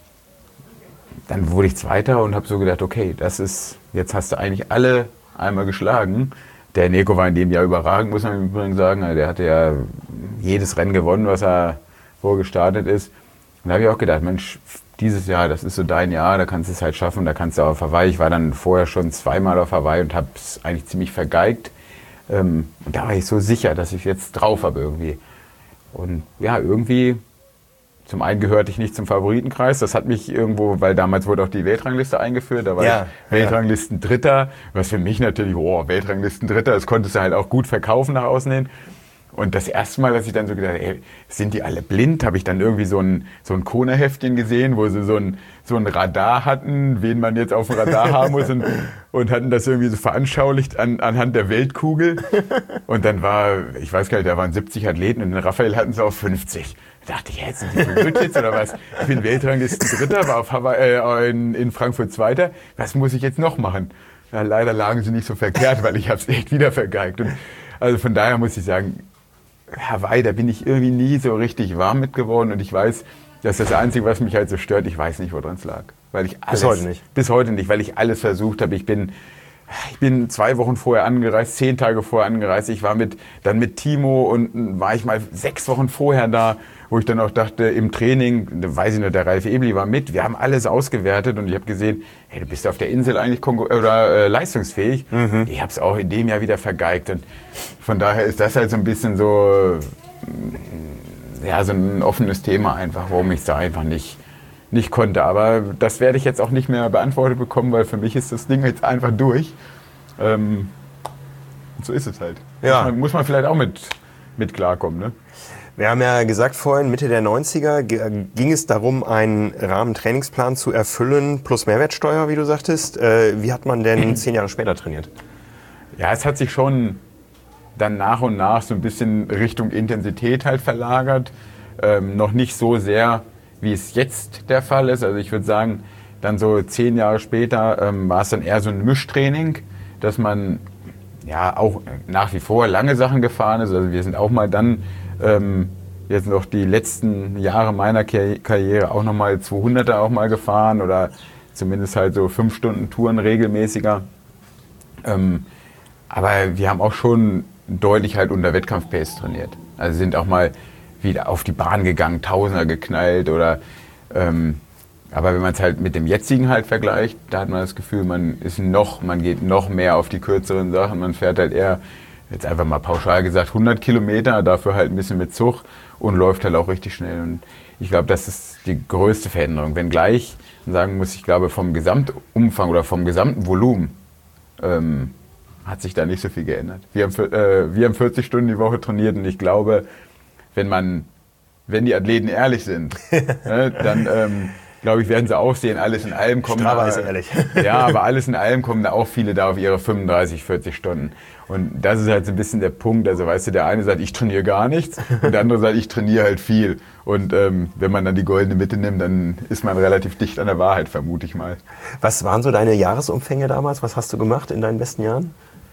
dann wurde ich Zweiter und habe so gedacht, okay, das ist, jetzt hast du eigentlich alle einmal geschlagen. Der Eneko war in dem Jahr überragend, muss man übrigens sagen. Der hatte ja jedes Rennen gewonnen, was er vorgestartet ist. Und da habe ich auch gedacht, Mensch, dieses Jahr, das ist so dein Jahr, da kannst du es halt schaffen, da kannst du auch auf Hawaii. Ich war dann vorher schon zweimal auf Hawaii und habe es eigentlich ziemlich vergeigt. Und da war ich so sicher, dass ich jetzt drauf habe irgendwie. Und ja, irgendwie, zum einen gehörte ich nicht zum Favoritenkreis. Das hat mich irgendwo, weil damals wurde auch die Weltrangliste eingeführt, da war ja, ich Weltranglisten-Dritter, was für mich natürlich, oh, Weltranglisten-Dritter, das konntest du halt auch gut verkaufen nach außen hin. Und das erste Mal, dass ich dann so gedacht habe, ey, sind die alle blind, habe ich dann irgendwie so ein, so ein Kona-Heftchen gesehen, wo sie so ein, so ein Radar hatten, wen man jetzt auf dem Radar haben muss und, und hatten das irgendwie so veranschaulicht an, anhand der Weltkugel. Und dann war, ich weiß gar nicht, da waren siebzig Athleten und den Raphael hatten sie auf fünfzig. Da dachte ich, jetzt sind die blöd jetzt oder was? Ich bin Weltranglisten-Dritter, war auf Hawaii, äh, in, in Frankfurt Zweiter. Was muss ich jetzt noch machen? Ja, leider lagen sie nicht so verkehrt, weil ich habe es echt wieder vergeigt. Und also von daher muss ich sagen, Hawaii, da bin ich irgendwie nie so richtig warm mit geworden und ich weiß, das ist das Einzige, was mich halt so stört, ich weiß nicht, woran es lag. Weil ich alles, bis heute nicht? Bis heute nicht, weil ich alles versucht habe. Ich bin, ich bin zwei Wochen vorher angereist, zehn Tage vorher angereist. Ich war mit, dann mit Timo und war ich mal sechs Wochen vorher da, wo ich dann auch dachte, im Training, da weiß ich noch, der Ralf Ebli war mit, wir haben alles ausgewertet und ich habe gesehen, hey, du bist auf der Insel eigentlich konkur- oder, äh, leistungsfähig. Mhm. Ich habe es auch in dem Jahr wieder vergeigt und von daher ist das halt so ein bisschen so, ja, so ein offenes Thema einfach, warum ich es da einfach nicht, nicht konnte. Aber das werde ich jetzt auch nicht mehr beantwortet bekommen, weil für mich ist das Ding jetzt einfach durch. Ähm, und so ist es halt. Ja. Muss man, muss man vielleicht auch mit, mit klarkommen, ne? Wir haben ja gesagt vorhin, Mitte der neunziger ging es darum, einen Rahmentrainingsplan zu erfüllen, plus Mehrwertsteuer, wie du sagtest. Wie hat man denn zehn Jahre später trainiert? Ja, es hat sich schon dann nach und nach so ein bisschen Richtung Intensität halt verlagert. Ähm, noch nicht so sehr, wie es jetzt der Fall ist. Also ich würde sagen, dann so zehn Jahre später ähm, war es dann eher so ein Mischtraining, dass man ja auch nach wie vor lange Sachen gefahren ist. Also wir sind auch mal dann ähm, jetzt noch die letzten Jahre meiner Karriere auch nochmal zweihunderter auch mal gefahren oder zumindest halt so fünf Stunden Touren regelmäßiger. Ähm, aber wir haben auch schon deutlich halt unter Wettkampfpace trainiert. Also sind auch mal wieder auf die Bahn gegangen, Tausender geknallt oder ähm, aber wenn man es halt mit dem jetzigen halt vergleicht, da hat man das Gefühl, man ist noch, man geht noch mehr auf die kürzeren Sachen, man fährt halt eher, jetzt einfach mal pauschal gesagt, hundert Kilometer, dafür halt ein bisschen mit Zug und läuft halt auch richtig schnell. Und ich glaube, das ist die größte Veränderung. Wenngleich man sagen muss, ich glaube, vom Gesamtumfang oder vom gesamten Volumen ähm, hat sich da nicht so viel geändert. Wir haben, äh, wir haben vierzig Stunden die Woche trainiert und ich glaube, wenn man, wenn die Athleten ehrlich sind, ne, dann ähm, glaube ich, werden sie auch sehen, alles in allem kommen Strava da, ist ehrlich. Ja, aber alles in allem kommen da auch viele da auf ihre fünfunddreißig, vierzig Stunden. Und das ist halt so ein bisschen der Punkt. Also weißt du, der eine sagt, ich trainiere gar nichts und der andere sagt, ich trainiere halt viel. Und ähm, wenn man dann die goldene Mitte nimmt, dann ist man relativ dicht an der Wahrheit, vermute ich mal. Was waren so deine Jahresumfänge damals? Was hast du gemacht in deinen besten Jahren?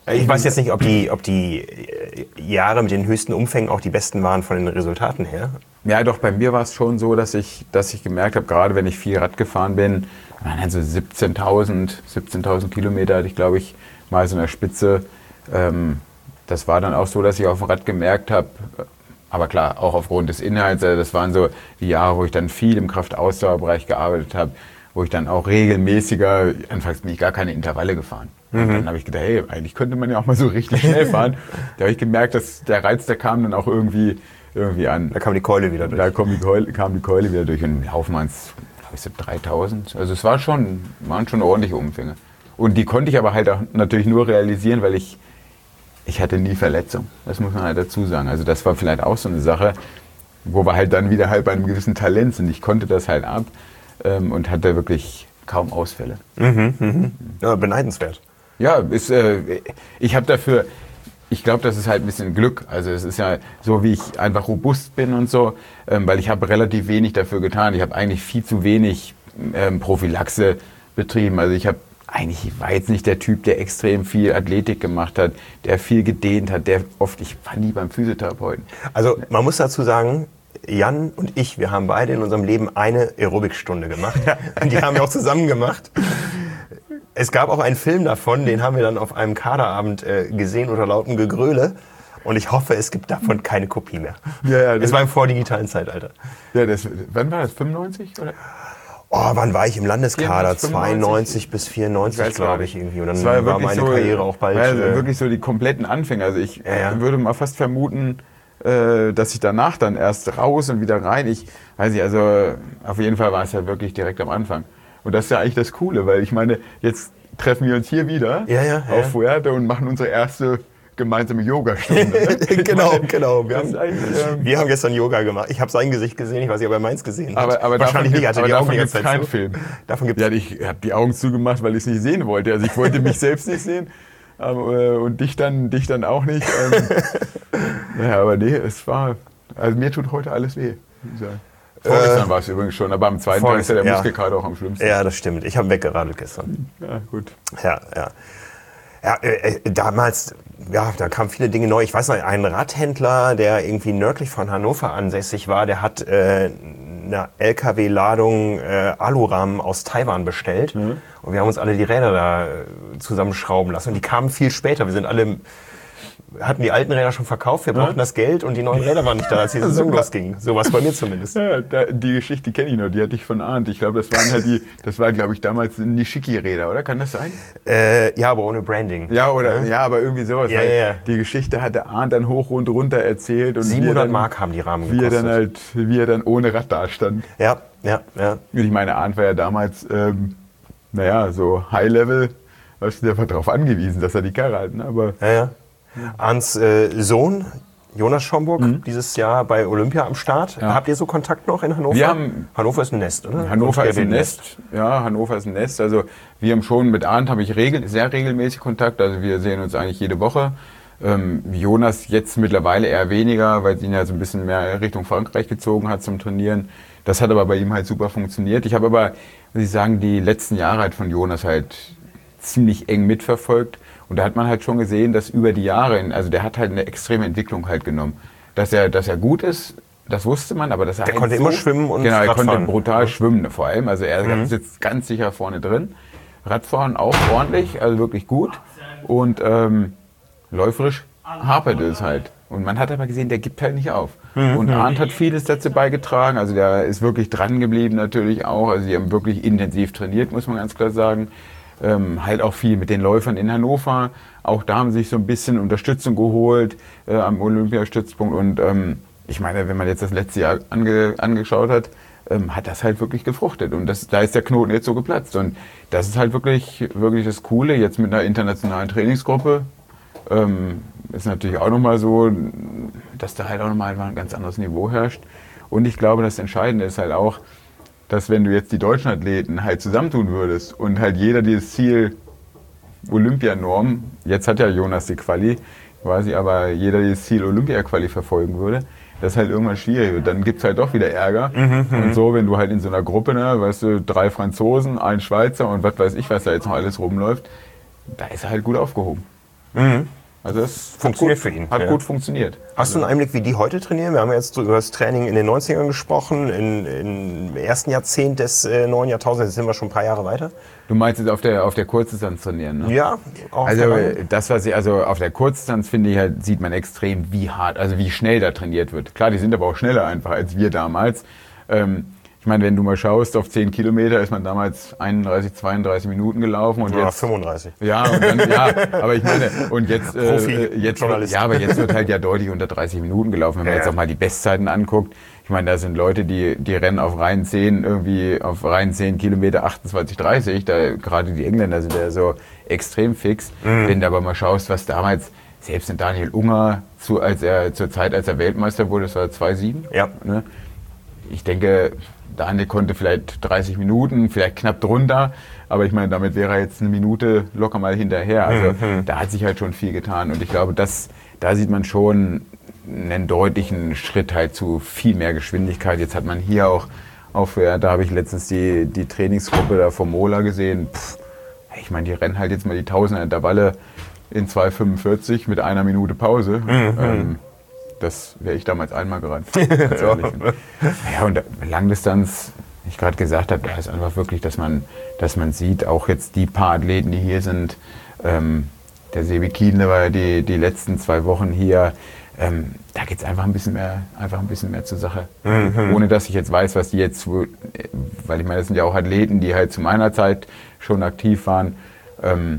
Ich weiß jetzt nicht, ob die, ob die Jahre mit den höchsten Umfängen auch die besten waren von den Resultaten her. Ja, doch, bei mir war es schon so, dass ich, dass ich gemerkt habe, gerade wenn ich viel Rad gefahren bin, also siebzehntausend Kilometer hatte ich, glaube ich, mal so in der Spitze. Ähm, das war dann auch so, dass ich auf dem Rad gemerkt habe, aber klar, auch aufgrund des Inhalts, das waren so die Jahre, wo ich dann viel im Kraftausdauerbereich gearbeitet habe, wo ich dann auch regelmäßiger, anfangs bin ich gar keine Intervalle gefahren. Und dann habe ich gedacht, hey, eigentlich könnte man ja auch mal so richtig schnell fahren. Da habe ich gemerkt, dass der Reiz, der kam dann auch irgendwie, irgendwie an. Da kam die Keule wieder durch. Da kam die Keule, kam die Keule wieder durch und im Haufen waren es, glaube ich, so dreitausend. Also es war schon, waren schon ordentliche Umfänge. Und die konnte ich aber halt auch natürlich nur realisieren, weil ich, ich hatte nie Verletzung. Das muss man halt dazu sagen. Also das war vielleicht auch so eine Sache, wo wir halt dann wieder halt bei einem gewissen Talent sind. Ich konnte das halt ab ähm, und hatte wirklich kaum Ausfälle. Mhm, mhm. Ja, beneidenswert. Ja, ist, äh, ich habe dafür, ich glaube, das ist halt ein bisschen Glück. Also es ist ja so, wie ich einfach robust bin und so, ähm, weil ich habe relativ wenig dafür getan. Ich habe eigentlich viel zu wenig ähm, Prophylaxe betrieben. Also ich habe eigentlich, ich war jetzt nicht der Typ, der extrem viel Athletik gemacht hat, der viel gedehnt hat, der oft, ich war nie beim Physiotherapeuten. Also man muss dazu sagen, Jan und ich, wir haben beide in unserem Leben eine Aerobikstunde gemacht. Die haben wir auch zusammen gemacht. Es gab auch einen Film davon, den haben wir dann auf einem Kaderabend äh, gesehen unter lautem Gegröle. Und ich hoffe, es gibt davon keine Kopie mehr. Ja, ja, es war im vordigitalen Zeitalter. Ja, das, wann war das? fünfundneunzig? Oder? Oh, wann war ich im Landeskader? zweiundneunzig bis vierundneunzig, glaube ich, irgendwie. Und dann war, war meine so, Karriere auch bald... Also äh, wirklich so die kompletten Anfänge. Also ich ja, ja. würde mal fast vermuten, äh, dass ich danach dann erst raus und wieder rein. Ich weiß nicht, also auf jeden Fall war es ja wirklich direkt am Anfang. Und das ist ja eigentlich das Coole, weil ich meine, jetzt treffen wir uns hier wieder ja, ja, auf Fuerte und machen unsere erste gemeinsame Yoga-Stunde. Ne? genau, meine, genau. Wir haben, ähm, wir haben gestern Yoga gemacht. Ich habe sein Gesicht gesehen, ich weiß nicht, ob er meins gesehen hat. Aber, aber wahrscheinlich nicht, hatte die Augen die ganze Zeit keinen Film. Davon gibt's ja, ich habe die Augen zugemacht, weil ich es nicht sehen wollte. Also ich wollte mich selbst nicht sehen. Aber, äh, und dich dann, dich dann auch nicht. Ähm, ja, aber nee, es war, also mir tut heute alles weh. Vorgestern äh, war es übrigens schon, aber am zweiten Tag ist ja der ja. Muskelkater auch am schlimmsten. Ja, das stimmt. Ich habe weggeradelt gestern. Ja, gut. Ja, ja. Ja, äh, damals, ja, da kamen viele Dinge neu. Ich weiß noch, ein Radhändler, der irgendwie nördlich von Hannover ansässig war, der hat äh, eine L K W-Ladung äh, Alurahmen aus Taiwan bestellt. Mhm. Und wir haben uns alle die Räder da äh, zusammenschrauben lassen. Und die kamen viel später. Wir sind alle... hatten die alten Räder schon verkauft, wir brauchten ja. das Geld und die neuen Räder waren nicht da, als die Saison losging. So war es bei mir zumindest. Ja, da, die Geschichte kenne ich noch, die hatte ich von Arndt. Ich glaube, das waren halt die, das waren, glaube ich, damals Nishiki-Räder, oder? Kann das sein? Äh, ja, aber ohne Branding. Ja, oder, ja, ja aber irgendwie sowas. Ja, ja, ja. Die Geschichte hatte Arndt dann hoch und runter erzählt. Und siebenhundert dann, Mark haben die Rahmen wie gekostet. Er dann halt, wie er dann ohne Rad dastand. Ja, ja, ja. Und ich meine, Arndt war ja damals, ähm, naja, so High-Level, weißt du, der war darauf angewiesen, dass er die Karre hat, ne? Aber ja, ja. Arndts äh, Sohn, Jonas Schomburg, mhm. dieses Jahr bei Olympia am Start. Ja. Habt ihr so Kontakt noch in Hannover? Wir haben, Hannover ist ein Nest, oder? Hannover ist ein Nest. Nest. Ja, Hannover ist ein Nest. Also wir haben schon, mit Arndt habe ich regel, sehr regelmäßig Kontakt. Also wir sehen uns eigentlich jede Woche. Ähm, Jonas jetzt mittlerweile eher weniger, weil sie ihn ja so ein bisschen mehr Richtung Frankreich gezogen hat zum Trainieren. Das hat aber bei ihm halt super funktioniert. Ich habe aber, muss ich sagen, die letzten Jahre halt von Jonas halt ziemlich eng mitverfolgt. Und da hat man halt schon gesehen, dass über die Jahre, also der hat halt eine extreme Entwicklung halt genommen. Dass er, dass er gut ist, das wusste man, aber dass er der halt konnte so, immer schwimmen und genau, er Radfahren. Konnte brutal ja. schwimmen vor allem. Also er mhm. sitzt ganz sicher vorne drin. Radfahren auch ordentlich, also wirklich gut. Und ähm, läuferisch hapert es halt. Und man hat aber gesehen, der gibt halt nicht auf. Mhm. Und Arndt hat vieles dazu beigetragen. Also der ist wirklich dran geblieben natürlich auch. Also die haben wirklich intensiv trainiert, muss man ganz klar sagen. Ähm, halt auch viel mit den Läufern in Hannover. Auch da haben sie sich so ein bisschen Unterstützung geholt äh, am Olympiastützpunkt. Und ähm, ich meine, wenn man jetzt das letzte Jahr ange, angeschaut hat, ähm, hat das halt wirklich gefruchtet. Und das, da ist der Knoten jetzt so geplatzt. Und das ist halt wirklich, wirklich das Coole, jetzt mit einer internationalen Trainingsgruppe. Ähm, ist natürlich auch nochmal so, dass da halt auch nochmal ein ganz anderes Niveau herrscht. Und ich glaube, das Entscheidende ist halt auch, dass wenn du jetzt die deutschen Athleten halt zusammentun würdest und halt jeder dieses Ziel Olympianorm, jetzt hat ja Jonas die Quali, weiß ich, aber jeder dieses Ziel Olympia-Quali verfolgen würde, das ist halt irgendwann schwierig wird. Dann gibt es halt doch wieder Ärger. Mhm, und so, wenn du halt in so einer Gruppe, ne, weißt du, drei Franzosen, ein Schweizer und was weiß ich, was da jetzt noch alles rumläuft, da ist er halt gut aufgehoben. Mhm. Also das funktioniert gut, für ihn. Hat ja. gut funktioniert. Hast du einen Einblick, wie die heute trainieren? Wir haben ja jetzt über das Training in den neunzigern gesprochen, in, im ersten Jahrzehnt des äh, neuen Jahrtausends, jetzt sind wir schon ein paar Jahre weiter. Du meinst jetzt auf der, auf der Kurzdistanz trainieren, ne? Ja. Auch also das, was ich, also auf der Kurzdistanz finde ich halt, sieht man extrem, wie hart, also wie schnell da trainiert wird. Klar, die sind aber auch schneller einfach als wir damals. Ähm, Ich meine, wenn du mal schaust, auf zehn Kilometer ist man damals einunddreißig, zweiunddreißig Minuten gelaufen. Und ja, jetzt, fünfunddreißig. Ja, und dann, ja, aber ich meine, und jetzt, äh, jetzt ja, aber jetzt wird halt ja deutlich unter dreißig Minuten gelaufen, wenn man ja, jetzt auch mal die Bestzeiten anguckt. Ich meine, da sind Leute, die, die rennen auf reinen zehn, irgendwie auf reinen zehn Kilometer achtundzwanzig, dreißig. Da, gerade die Engländer sind ja so extrem fix. Mhm. Wenn du aber mal schaust, was damals, selbst in Daniel Unger, zu, als er, zur Zeit, als er Weltmeister wurde, das war zwei Komma sieben. Ja. Ne? Ich denke, Daniel konnte vielleicht dreißig Minuten, vielleicht knapp drunter, aber ich meine, damit wäre er jetzt eine Minute locker mal hinterher. Also mhm. da hat sich halt schon viel getan und ich glaube, das, da sieht man schon einen deutlichen Schritt halt zu viel mehr Geschwindigkeit. Jetzt hat man hier auch, auch für, da habe ich letztens die, die Trainingsgruppe da vom Mola gesehen. Pff, ich meine, die rennen halt jetzt mal die Tausender-Intervalle in zwei Komma fünfundvierzig mit einer Minute Pause. Mhm. Ähm, Das wäre ich damals einmal gerannt. Ganz ehrlich. Ja, und Langdistanz, wie ich gerade gesagt habe, da ist einfach wirklich, dass man, dass man sieht, auch jetzt die paar Athleten, die hier sind, ähm, der Sebi Kienle war ja die, die letzten zwei Wochen hier, ähm, da geht es einfach ein bisschen mehr, einfach ein bisschen mehr zur Sache. Mhm. Ohne dass ich jetzt weiß, was die jetzt, weil ich meine, das sind ja auch Athleten, die halt zu meiner Zeit schon aktiv waren, ähm,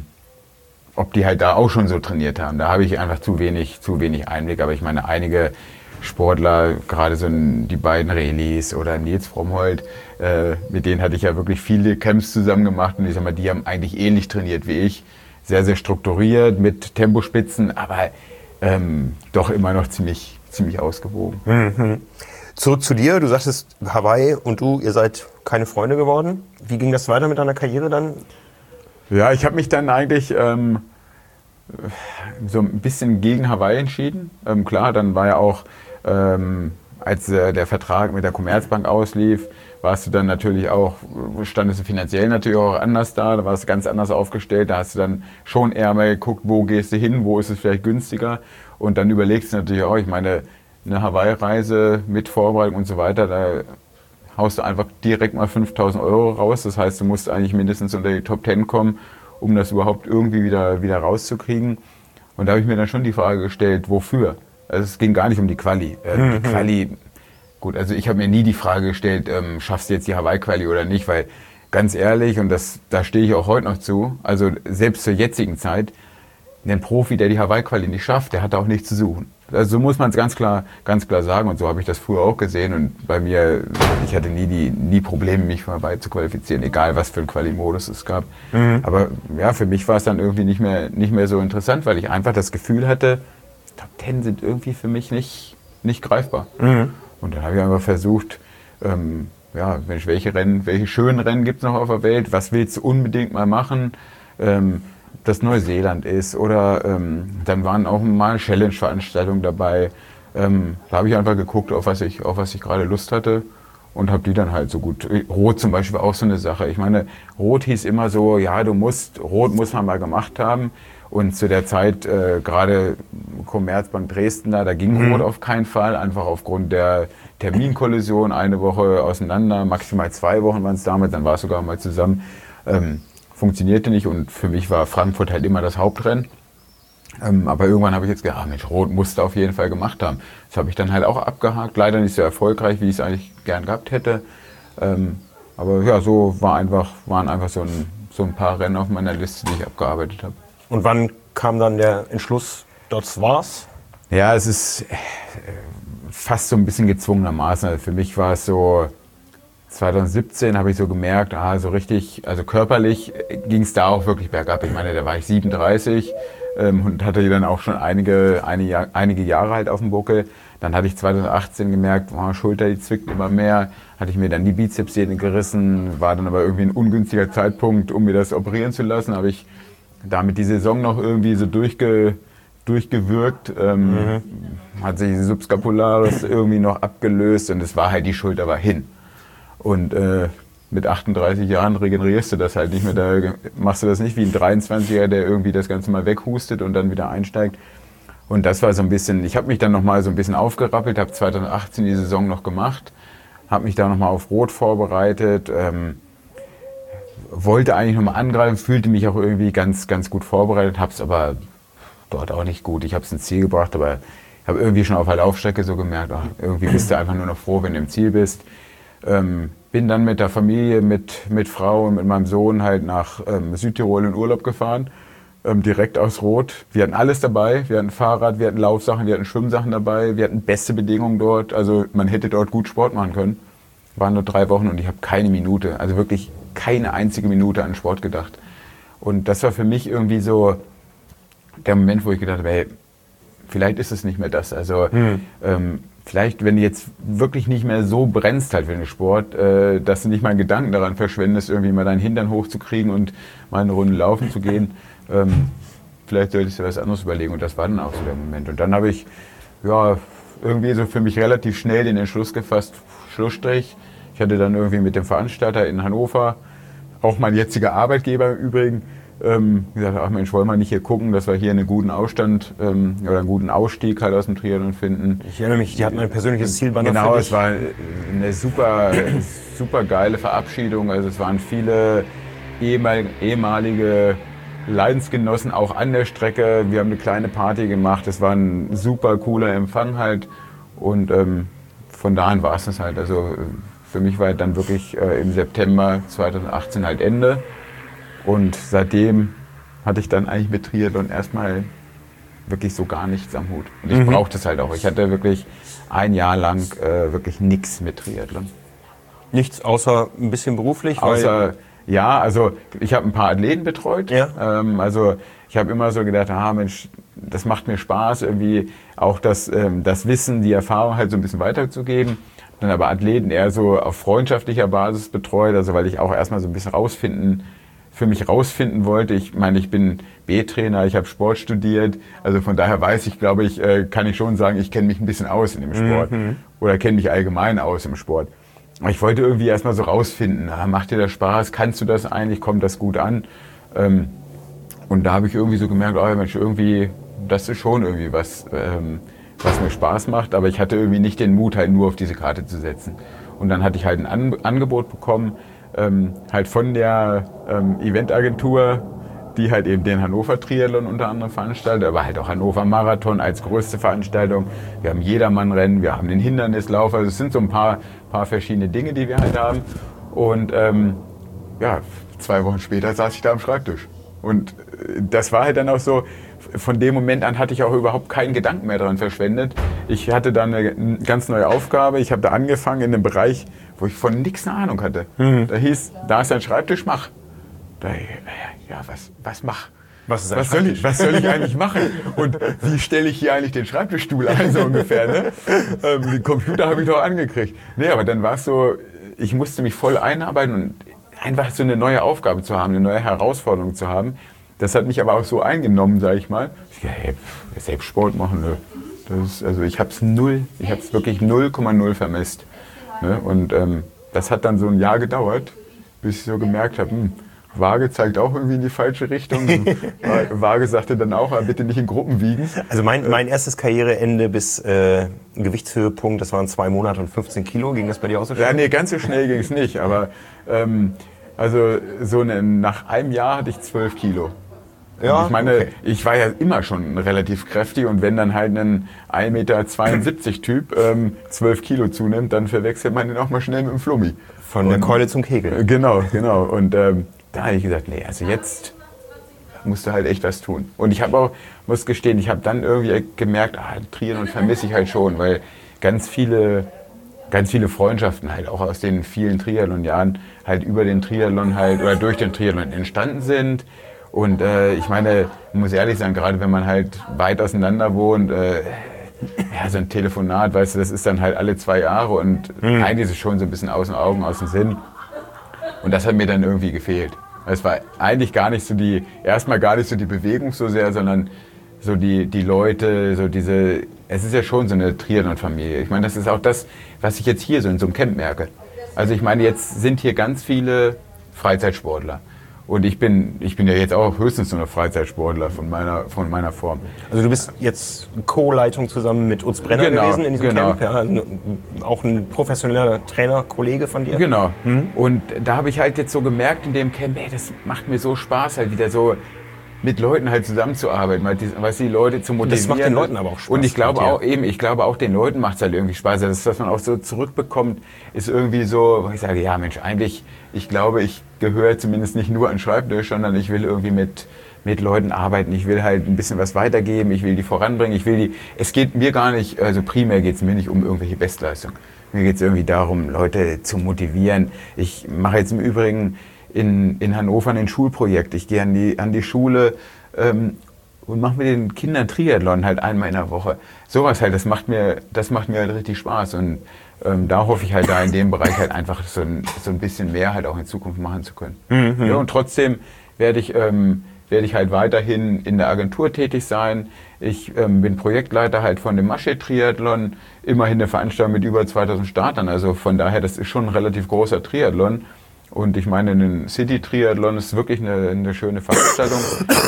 ob die halt da auch schon so trainiert haben. Da habe ich einfach zu wenig, zu wenig Einblick. Aber ich meine, einige Sportler, gerade so die beiden Relis oder Nils Frommholt, äh, mit denen hatte ich ja wirklich viele Camps zusammen gemacht. Und ich sag mal, die haben eigentlich ähnlich trainiert wie ich. Sehr, sehr strukturiert, mit Tempospitzen, aber ähm, doch immer noch ziemlich, ziemlich ausgewogen. Mhm. Zurück zu dir, du sagtest, Hawaii und du, ihr seid keine Freunde geworden. Wie ging das weiter mit deiner Karriere dann? Ja, ich habe mich dann eigentlich ähm, so ein bisschen gegen Hawaii entschieden. Ähm, klar, dann war ja auch, ähm, als äh, der Vertrag mit der Commerzbank auslief, warst du dann natürlich auch, standest du finanziell natürlich auch anders da, da warst du ganz anders aufgestellt, da hast du dann schon eher mal geguckt, wo gehst du hin, wo ist es vielleicht günstiger und dann überlegst du natürlich auch, ich meine, eine Hawaii-Reise mit Vorbereitung und so weiter, da haust du einfach direkt mal fünftausend Euro raus. Das heißt, du musst eigentlich mindestens unter die Top Ten kommen, um das überhaupt irgendwie wieder, wieder rauszukriegen. Und da habe ich mir dann schon die Frage gestellt, wofür? Also es ging gar nicht um die Quali. Äh, die Quali, gut, also ich habe mir nie die Frage gestellt, ähm, schaffst du jetzt die Hawaii-Quali oder nicht, weil ganz ehrlich, und das, da stehe ich auch heute noch zu, also selbst zur jetzigen Zeit, ein Profi, der die Hawaii-Quali nicht schafft, der hat da auch nichts zu suchen. Also so muss man es ganz klar, ganz klar sagen und so habe ich das früher auch gesehen und bei mir, ich hatte nie die nie Probleme, mich für Hawaii zu qualifizieren, egal was für einen Quali-Modus es gab. Mhm. Aber ja, für mich war es dann irgendwie nicht mehr, nicht mehr so interessant, weil ich einfach das Gefühl hatte, Top Ten sind irgendwie für mich nicht, nicht greifbar. Mhm. Und dann habe ich einfach versucht, ähm, ja, Mensch, welche Rennen, welche schönen Rennen gibt es noch auf der Welt, was willst du unbedingt mal machen? Ähm, das Neuseeland ist oder ähm, dann waren auch mal Challenge-Veranstaltungen dabei. Ähm, da habe ich einfach geguckt, auf was ich, auf was ich gerade Lust hatte und habe die dann halt so gut. Rot zum Beispiel auch so eine Sache. Ich meine, Rot hieß immer so, ja, du musst, Rot muss man mal gemacht haben. Und zu der Zeit, äh, gerade Commerzbank Dresden da, da ging mhm. Rot auf keinen Fall, einfach aufgrund der Terminkollision, eine Woche auseinander, maximal zwei Wochen waren es damals, dann war es sogar mal zusammen. Ähm, funktionierte nicht und für mich war Frankfurt halt immer das Hauptrennen. Ähm, aber irgendwann habe ich jetzt gedacht, ah Mensch, Rot musste auf jeden Fall gemacht haben. Das habe ich dann halt auch abgehakt, leider nicht so erfolgreich, wie ich es eigentlich gern gehabt hätte. Ähm, aber ja, so war einfach, waren einfach so ein, so ein paar Rennen auf meiner Liste, die ich abgearbeitet habe. Und wann kam dann der Entschluss, das war's? Ja, es ist äh, fast so ein bisschen gezwungenermaßen. Also für mich war es so, zwanzig siebzehn habe ich so gemerkt, ah, so richtig, also körperlich ging es da auch wirklich bergab. Ich meine, da war ich siebenunddreißig ähm, und hatte dann auch schon einige, einige, einige Jahre halt auf dem Buckel. Dann hatte ich zwanzig achtzehn gemerkt, oh, Schulter, die zwickt immer mehr. Hatte ich mir dann die Bizepssehne gerissen, war dann aber irgendwie ein ungünstiger Zeitpunkt, um mir das operieren zu lassen. Habe ich damit die Saison noch irgendwie so durchge, durchgewirkt, ähm, mhm. hat sich die Subscapularis irgendwie noch abgelöst und es war halt, die Schulter war hin. Und äh, mit achtunddreißig Jahren regenerierst du das halt nicht mehr. Da machst du das nicht wie ein dreiundzwanziger, der irgendwie das Ganze mal weghustet und dann wieder einsteigt. Und das war so ein bisschen, ich habe mich dann nochmal so ein bisschen aufgerappelt, habe zweitausendachtzehn die Saison noch gemacht, habe mich da nochmal auf Rot vorbereitet, ähm, wollte eigentlich nochmal angreifen, fühlte mich auch irgendwie ganz, ganz gut vorbereitet, habe es aber dort auch nicht gut. Ich habe es ins Ziel gebracht, aber ich habe irgendwie schon auf der Laufstrecke so gemerkt, ach, irgendwie bist du einfach nur noch froh, wenn du im Ziel bist. Ähm, bin dann mit der Familie, mit, mit Frau und mit meinem Sohn halt nach ähm, Südtirol in Urlaub gefahren. Direkt aus Rot. Wir hatten alles dabei. Wir hatten Fahrrad, wir hatten Laufsachen, wir hatten Schwimmsachen dabei. Wir hatten beste Bedingungen dort. Also man hätte dort gut Sport machen können. Waren nur drei Wochen und ich habe keine Minute, also wirklich keine einzige Minute an Sport gedacht. Und das war für mich irgendwie so der Moment, wo ich gedacht habe, hey, vielleicht ist es nicht mehr das. Also hm. ähm, vielleicht, wenn du jetzt wirklich nicht mehr so brennst halt für den Sport, äh, dass du nicht mal einen Gedanken daran verschwendest, irgendwie mal deinen Hintern hochzukriegen und mal eine Runde laufen zu gehen. Ähm, vielleicht sollte ich dir was anderes überlegen und das war dann auch so der Moment. Und dann habe ich ja, irgendwie so für mich relativ schnell den Entschluss gefasst, Schlussstrich. Ich hatte dann irgendwie mit dem Veranstalter in Hannover, auch mein jetziger Arbeitgeber im Übrigen, ähm, gesagt, ach Mensch, wollen wir nicht hier gucken, dass wir hier einen guten Ausstand ähm, oder einen guten Ausstieg halt aus dem Triathlon finden. Ich erinnere mich, die hatten ein persönliches Zielbanner. Genau, es war eine super, super geile Verabschiedung. Also es waren viele ehemalige Leidensgenossen auch an der Strecke. Wir haben eine kleine Party gemacht. Es war ein super cooler Empfang halt. Und ähm, von da an war es das halt. Also für mich war dann wirklich äh, im September zweitausendachtzehn halt Ende. Und seitdem hatte ich dann eigentlich mit Triathlon erstmal wirklich so gar nichts am Hut. Und ich mhm. brauchte es halt auch. Ich hatte wirklich ein Jahr lang äh, wirklich nichts mit Triathlon. Nichts außer ein bisschen beruflich? Außer, ja, also ich habe ein paar Athleten betreut. Ja. Ähm, also ich habe immer so gedacht, ah Mensch, das macht mir Spaß, irgendwie auch das, ähm, das Wissen, die Erfahrung halt so ein bisschen weiterzugeben. Dann aber Athleten eher so auf freundschaftlicher Basis betreut, also weil ich auch erstmal so ein bisschen rausfinden für mich rausfinden wollte. Ich meine, ich bin B-Trainer, ich habe Sport studiert, also von daher weiß ich, glaube ich, kann ich schon sagen, ich kenne mich ein bisschen aus in dem Sport mhm. oder kenne mich allgemein aus im Sport. Aber ich wollte irgendwie erstmal so rausfinden, ah, macht dir das Spaß, kannst du das eigentlich, kommt das gut an? Und da habe ich irgendwie so gemerkt, oh Mensch, irgendwie, das ist schon irgendwie was, was mir Spaß macht, aber ich hatte irgendwie nicht den Mut, halt nur auf diese Karte zu setzen. Und dann hatte ich halt ein An- Angebot bekommen, Ähm, halt von der ähm, Eventagentur, die halt eben den Hannover Triathlon unter anderem veranstaltet, aber halt auch Hannover Marathon als größte Veranstaltung. Wir haben Jedermannrennen, wir haben den Hindernislauf, also es sind so ein paar, paar verschiedene Dinge, die wir halt haben. Und ähm, ja, zwei Wochen später saß ich da am Schreibtisch. Und das war halt dann auch so, von dem Moment an hatte ich auch überhaupt keinen Gedanken mehr daran verschwendet. Ich hatte dann eine ganz neue Aufgabe. Ich habe da angefangen in einem Bereich, wo ich von nichts eine Ahnung hatte. Mhm. Da hieß, da ist ein Schreibtisch, mach. Da, ja, was, was mach? Was, ist ein was, soll ich, was soll ich eigentlich machen? Und wie stelle ich hier eigentlich den Schreibtischstuhl ein, so ungefähr? Ne? Ähm, den Computer habe ich doch angekriegt. Nee, aber dann war es so, ich musste mich voll einarbeiten und einfach so eine neue Aufgabe zu haben, eine neue Herausforderung zu haben. Das hat mich aber auch so eingenommen, sage ich mal. Ich dachte, hey, selbst Sport machen, ne? Das ist, also ich habe es null, ich habe es wirklich null Komma null vermisst. Ne? Und ähm, das hat dann so ein Jahr gedauert, bis ich so gemerkt habe, hm, Waage zeigt auch irgendwie in die falsche Richtung. Waage sagte dann auch, bitte nicht in Gruppen wiegen. Also mein, mein erstes Karriereende bis äh, Gewichtshöhepunkt, das waren zwei Monate und fünfzehn Kilo. Ging das bei dir auch so schnell? Ja, nee, ganz so schnell ging es nicht. Aber ähm, also so eine, nach einem Jahr hatte ich zwölf Kilo. Ja, ich meine, okay. Ich war ja immer schon relativ kräftig und wenn dann halt ein ein Meter zweiundsiebzig Typ ähm, zwölf Kilo zunimmt, dann verwechselt man den auch mal schnell mit dem Flummi. Von der Keule zum Kegel. Genau, genau. Und ähm, da habe ich gesagt, nee, also jetzt musst du halt echt was tun. Und ich habe auch, muss gestehen, ich habe dann irgendwie gemerkt, ah, Triathlon vermisse ich halt schon, weil ganz viele, ganz viele Freundschaften halt auch aus den vielen Triathlon-Jahren halt über den Triathlon halt oder durch den Triathlon entstanden sind. Und äh, ich meine, ich muss ehrlich sagen, gerade wenn man halt weit auseinander wohnt, äh, ja, so ein Telefonat, weißt du, das ist dann halt alle zwei Jahre und mhm. eigentlich ist es schon so ein bisschen aus den Augen, aus dem Sinn. Und das hat mir dann irgendwie gefehlt. Es war eigentlich gar nicht so die, erstmal gar nicht so die Bewegung so sehr, sondern so die, die Leute, so diese, es ist ja schon so eine Triathlon-Familie. Ich meine, das ist auch das, was ich jetzt hier so in so einem Camp merke. Also ich meine, jetzt sind hier ganz viele Freizeitsportler. Und ich bin, ich bin ja jetzt auch höchstens so ein Freizeitsportler von meiner, von meiner Form. Also du bist jetzt Co-Leitung zusammen mit Utz Brenner genau, gewesen in diesem genau. Camp. Ja, also auch ein professioneller Trainer, Kollege von dir. Genau. Hm. Und da habe ich halt jetzt so gemerkt in dem Camp, ey, das macht mir so Spaß, halt wieder so mit Leuten halt zusammenzuarbeiten, weil die, weil die Leute zu motivieren. Das macht den Leuten aber auch Spaß. Und ich glaube auch eben, ich glaube auch den Leuten macht es halt irgendwie Spaß. Also das, was man auch so zurückbekommt, ist irgendwie so, wo ich sage, ja Mensch, eigentlich, ich glaube, ich gehöre zumindest nicht nur an den Schreibtisch, sondern ich will irgendwie mit, mit Leuten arbeiten. Ich will halt ein bisschen was weitergeben, ich will die voranbringen, ich will die, es geht mir gar nicht, also primär geht es mir nicht um irgendwelche Bestleistungen. Mir geht es irgendwie darum, Leute zu motivieren. Ich mache jetzt im Übrigen in, in Hannover ein Schulprojekt. Ich gehe an die, an die Schule ähm, und mache mit den Kindern Triathlon halt einmal in der Woche. Sowas halt, das macht mir, das macht mir halt richtig Spaß. Und ähm, da hoffe ich halt da in dem Bereich halt einfach so ein, so ein bisschen mehr halt auch in Zukunft machen zu können. Mhm. Ja, und trotzdem werde ich, ähm, werde ich halt weiterhin in der Agentur tätig sein. Ich ähm, bin Projektleiter halt von dem Maschet-Triathlon, immerhin eine Veranstaltung mit über zweitausend Startern. Also von daher, das ist schon ein relativ großer Triathlon. Und ich meine, ein City-Triathlon ist wirklich eine, eine schöne Veranstaltung.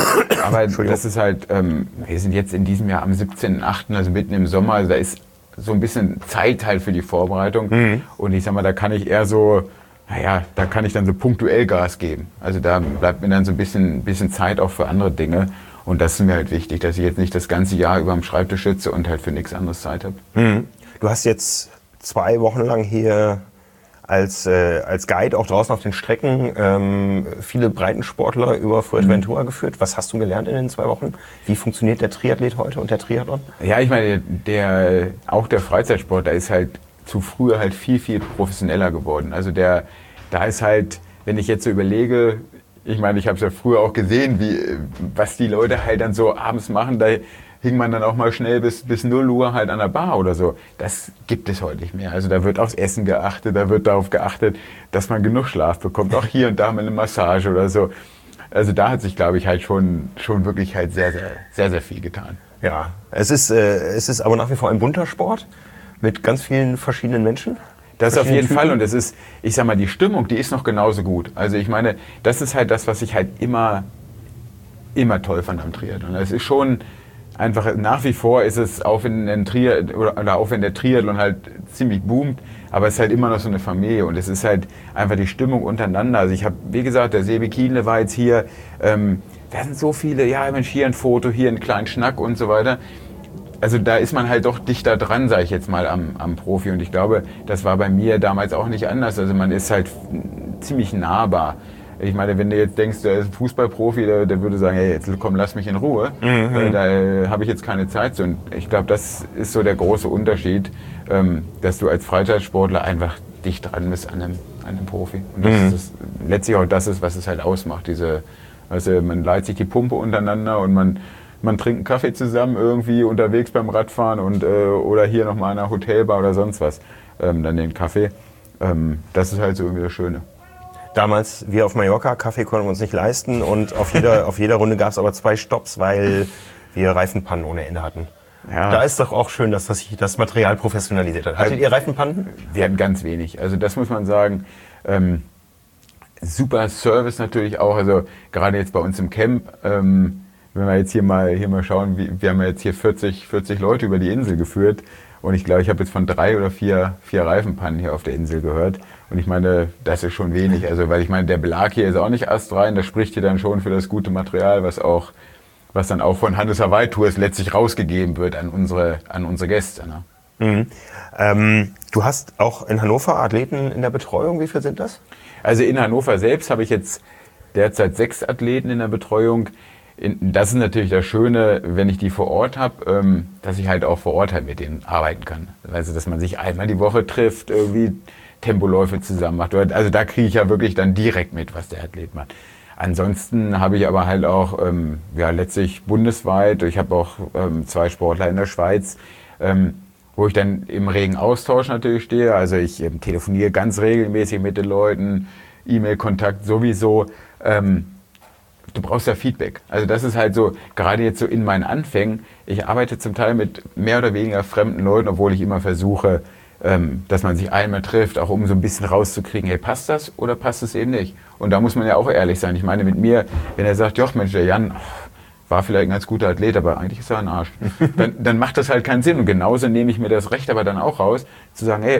Aber das ist halt, ähm, wir sind jetzt in diesem Jahr am siebzehnten achten, also mitten im Sommer, also da ist so ein bisschen Zeit halt für die Vorbereitung. Mhm. Und ich sag mal, da kann ich eher so, naja, da kann ich dann so punktuell Gas geben. Also da bleibt mir dann so ein bisschen, bisschen Zeit auch für andere Dinge. Und das ist mir halt wichtig, dass ich jetzt nicht das ganze Jahr über am Schreibtisch sitze und halt für nichts anderes Zeit habe. Mhm. Du hast jetzt zwei Wochen lang hier als, äh, als Guide auch draußen auf den Strecken ähm, viele Breitensportler über Fuerteventura mhm. geführt. Was hast du gelernt in den zwei Wochen? Wie funktioniert der Triathlet heute und der Triathlon? Ja, ich meine, der, auch der Freizeitsport, da ist halt zu früher halt viel, viel professioneller geworden. Also der, da ist halt, wenn ich jetzt so überlege, ich meine, ich habe es ja früher auch gesehen, wie, was die Leute halt dann so abends machen, da hing man dann auch mal schnell bis, bis null Uhr halt an der Bar oder so. Das gibt es heute nicht mehr. Also da wird aufs Essen geachtet, da wird darauf geachtet, dass man genug Schlaf bekommt. Auch hier und da mal eine Massage oder so. Also da hat sich, glaube ich, halt schon, schon wirklich halt sehr, sehr, sehr, sehr viel getan. Ja, es ist, äh, es ist aber nach wie vor ein bunter Sport mit ganz vielen verschiedenen Menschen. Das auf jeden Fall. Und es ist, ich sag mal, die Stimmung, die ist noch genauso gut. Also ich meine, das ist halt das, was ich halt immer, immer toll fand am Triathlon. Es ist schon einfach, nach wie vor ist es, auch wenn, ein Triathlon, oder auch wenn der Triathlon halt ziemlich boomt, aber es ist halt immer noch so eine Familie und es ist halt einfach die Stimmung untereinander. Also ich habe, wie gesagt, der Sebi Kienle war jetzt hier, ähm, da sind so viele, ja Mensch, hier ein Foto, hier einen kleinen Schnack und so weiter. Also da ist man halt doch dichter dran, sage ich jetzt mal, am, am Profi. Und ich glaube, das war bei mir damals auch nicht anders. Also man ist halt ziemlich nahbar. Ich meine, wenn du jetzt denkst, der ist ein Fußballprofi, der, der würde sagen, hey, jetzt komm, lass mich in Ruhe. Mhm. Da äh, habe ich jetzt keine Zeit zu. Und ich glaube, das ist so der große Unterschied, ähm, dass du als Freizeitsportler einfach dicht dran bist an einem, an einem Profi. Und das mhm. ist letztlich auch das ist, was es halt ausmacht. Diese, also man leiht sich die Pumpe untereinander und man Man trinkt einen Kaffee zusammen irgendwie unterwegs beim Radfahren und, äh, oder hier nochmal in einer Hotelbar oder sonst was. Ähm, dann den Kaffee. Ähm, das ist halt so irgendwie das Schöne. Damals, wir auf Mallorca, Kaffee konnten wir uns nicht leisten und auf jeder, auf jeder Runde gab es aber zwei Stopps, weil wir Reifenpannen ohne Ende hatten. Ja. Da ist doch auch schön, dass das sich das Material professionalisiert hat. Hattet ihr Reifenpannen? Wir hatten ganz wenig. Also das muss man sagen. Ähm, super Service natürlich auch. Also gerade jetzt bei uns im Camp. Ähm, Wenn wir jetzt hier mal, hier mal schauen, wie, wir haben ja jetzt hier vierzig, vierzig Leute über die Insel geführt und ich glaube, ich habe jetzt von drei oder vier, vier Reifenpannen hier auf der Insel gehört und ich meine, das ist schon wenig, also weil ich meine, der Belag hier ist auch nicht astrein, das spricht hier dann schon für das gute Material, was auch, was dann auch von Hannes Hawaii Tours letztlich rausgegeben wird an unsere, an unsere Gäste. Ne? Mhm. Ähm, du hast auch in Hannover Athleten in der Betreuung, wie viele sind das? Also in Hannover selbst habe ich jetzt derzeit sechs Athleten in der Betreuung. Das ist natürlich das Schöne, wenn ich die vor Ort habe, dass ich halt auch vor Ort halt mit denen arbeiten kann. Also, dass man sich einmal die Woche trifft, irgendwie Tempoläufe zusammen macht. Also da kriege ich ja wirklich dann direkt mit, was der Athlet macht. Ansonsten habe ich aber halt auch ja, letztlich bundesweit, ich habe auch zwei Sportler in der Schweiz, wo ich dann im regen Austausch natürlich stehe. Also ich telefoniere ganz regelmäßig mit den Leuten, E-Mail-Kontakt sowieso. Du brauchst ja Feedback. Also das ist halt so, gerade jetzt so in meinen Anfängen, ich arbeite zum Teil mit mehr oder weniger fremden Leuten, obwohl ich immer versuche, ähm, dass man sich einmal trifft, auch um so ein bisschen rauszukriegen, hey, passt das oder passt es eben nicht? Und da muss man ja auch ehrlich sein. Ich meine, mit mir, wenn er sagt, joch, Mensch, der Jan war vielleicht ein ganz guter Athlet, aber eigentlich ist er ein Arsch, dann, dann macht das halt keinen Sinn. Und genauso nehme ich mir das Recht aber dann auch raus, zu sagen, hey,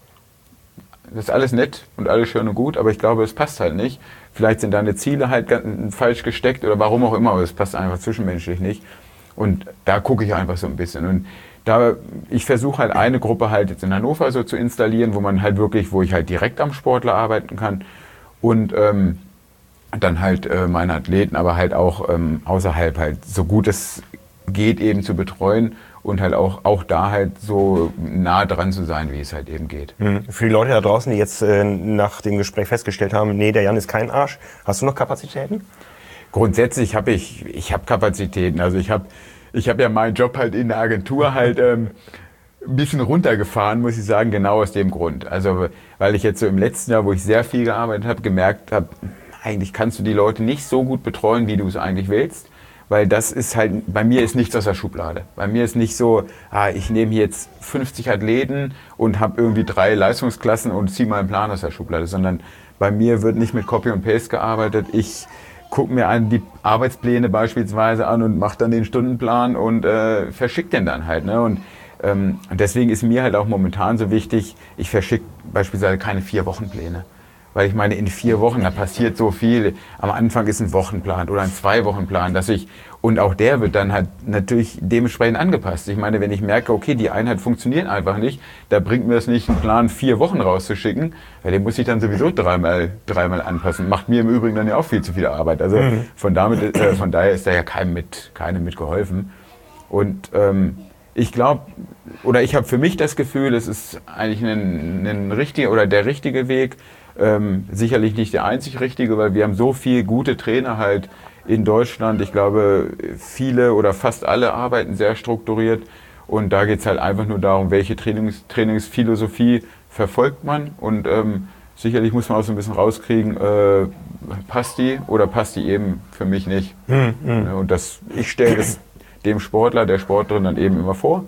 das ist alles nett und alles schön und gut, aber ich glaube, es passt halt nicht. Vielleicht sind deine Ziele halt ganz, falsch gesteckt oder warum auch immer, aber es passt einfach zwischenmenschlich nicht. Und da gucke ich einfach so ein bisschen. Und da, ich versuche halt eine Gruppe halt jetzt in Hannover so zu installieren, wo man halt wirklich, wo ich halt direkt am Sportler arbeiten kann und ähm, dann halt äh, meine Athleten, aber halt auch ähm, außerhalb halt so gut es geht eben zu betreuen und halt auch, auch da halt so nah dran zu sein, wie es halt eben geht. Mhm. Für die Leute da draußen, die jetzt äh, nach dem Gespräch festgestellt haben, nee, der Jan ist kein Arsch, hast du noch Kapazitäten? Grundsätzlich habe ich, ich habe Kapazitäten. Also ich habe ich hab ja meinen Job halt in der Agentur halt ähm, ein bisschen runtergefahren, muss ich sagen, genau aus dem Grund. Also weil ich jetzt so im letzten Jahr, wo ich sehr viel gearbeitet habe, gemerkt habe, eigentlich kannst du die Leute nicht so gut betreuen, wie du es eigentlich willst. Weil das ist halt, bei mir ist nichts aus der Schublade. Bei mir ist nicht so, ah, ich nehme jetzt fünfzig Athleten und habe irgendwie drei Leistungsklassen und ziehe mal einen Plan aus der Schublade, sondern bei mir wird nicht mit Copy und Paste gearbeitet. Ich gucke mir an die Arbeitspläne beispielsweise an und mache dann den Stundenplan und äh, verschicke den dann halt. Ne? Und ähm, deswegen ist mir halt auch momentan so wichtig, ich verschicke beispielsweise keine Vier-Wochen-Pläne. Weil ich meine, in vier Wochen, da passiert so viel. Am Anfang ist ein Wochenplan oder ein Zwei-Wochen-Plan, dass ich, und auch der wird dann halt natürlich dementsprechend angepasst. Ich meine, wenn ich merke, okay, die Einheit funktioniert einfach nicht, da bringt mir es nicht, einen Plan vier Wochen rauszuschicken, weil den muss ich dann sowieso dreimal, dreimal anpassen. Macht mir im Übrigen dann ja auch viel zu viel Arbeit. Also mhm. von, damit, äh, von daher ist da ja keinem mit, keinem mit geholfen. Und ähm, ich glaube, oder ich habe für mich das Gefühl, es ist eigentlich ein, ein richtiger oder der richtige Weg. Ähm, sicherlich nicht der einzig richtige, weil wir haben so viele gute Trainer halt in Deutschland. Ich glaube, viele oder fast alle arbeiten sehr strukturiert und da geht es halt einfach nur darum, welche Trainings, Trainingsphilosophie verfolgt man und ähm, sicherlich muss man auch so ein bisschen rauskriegen, äh, passt die oder passt die eben für mich nicht. Mhm. Und das, ich stelle das dem Sportler, der Sportlerin dann eben immer vor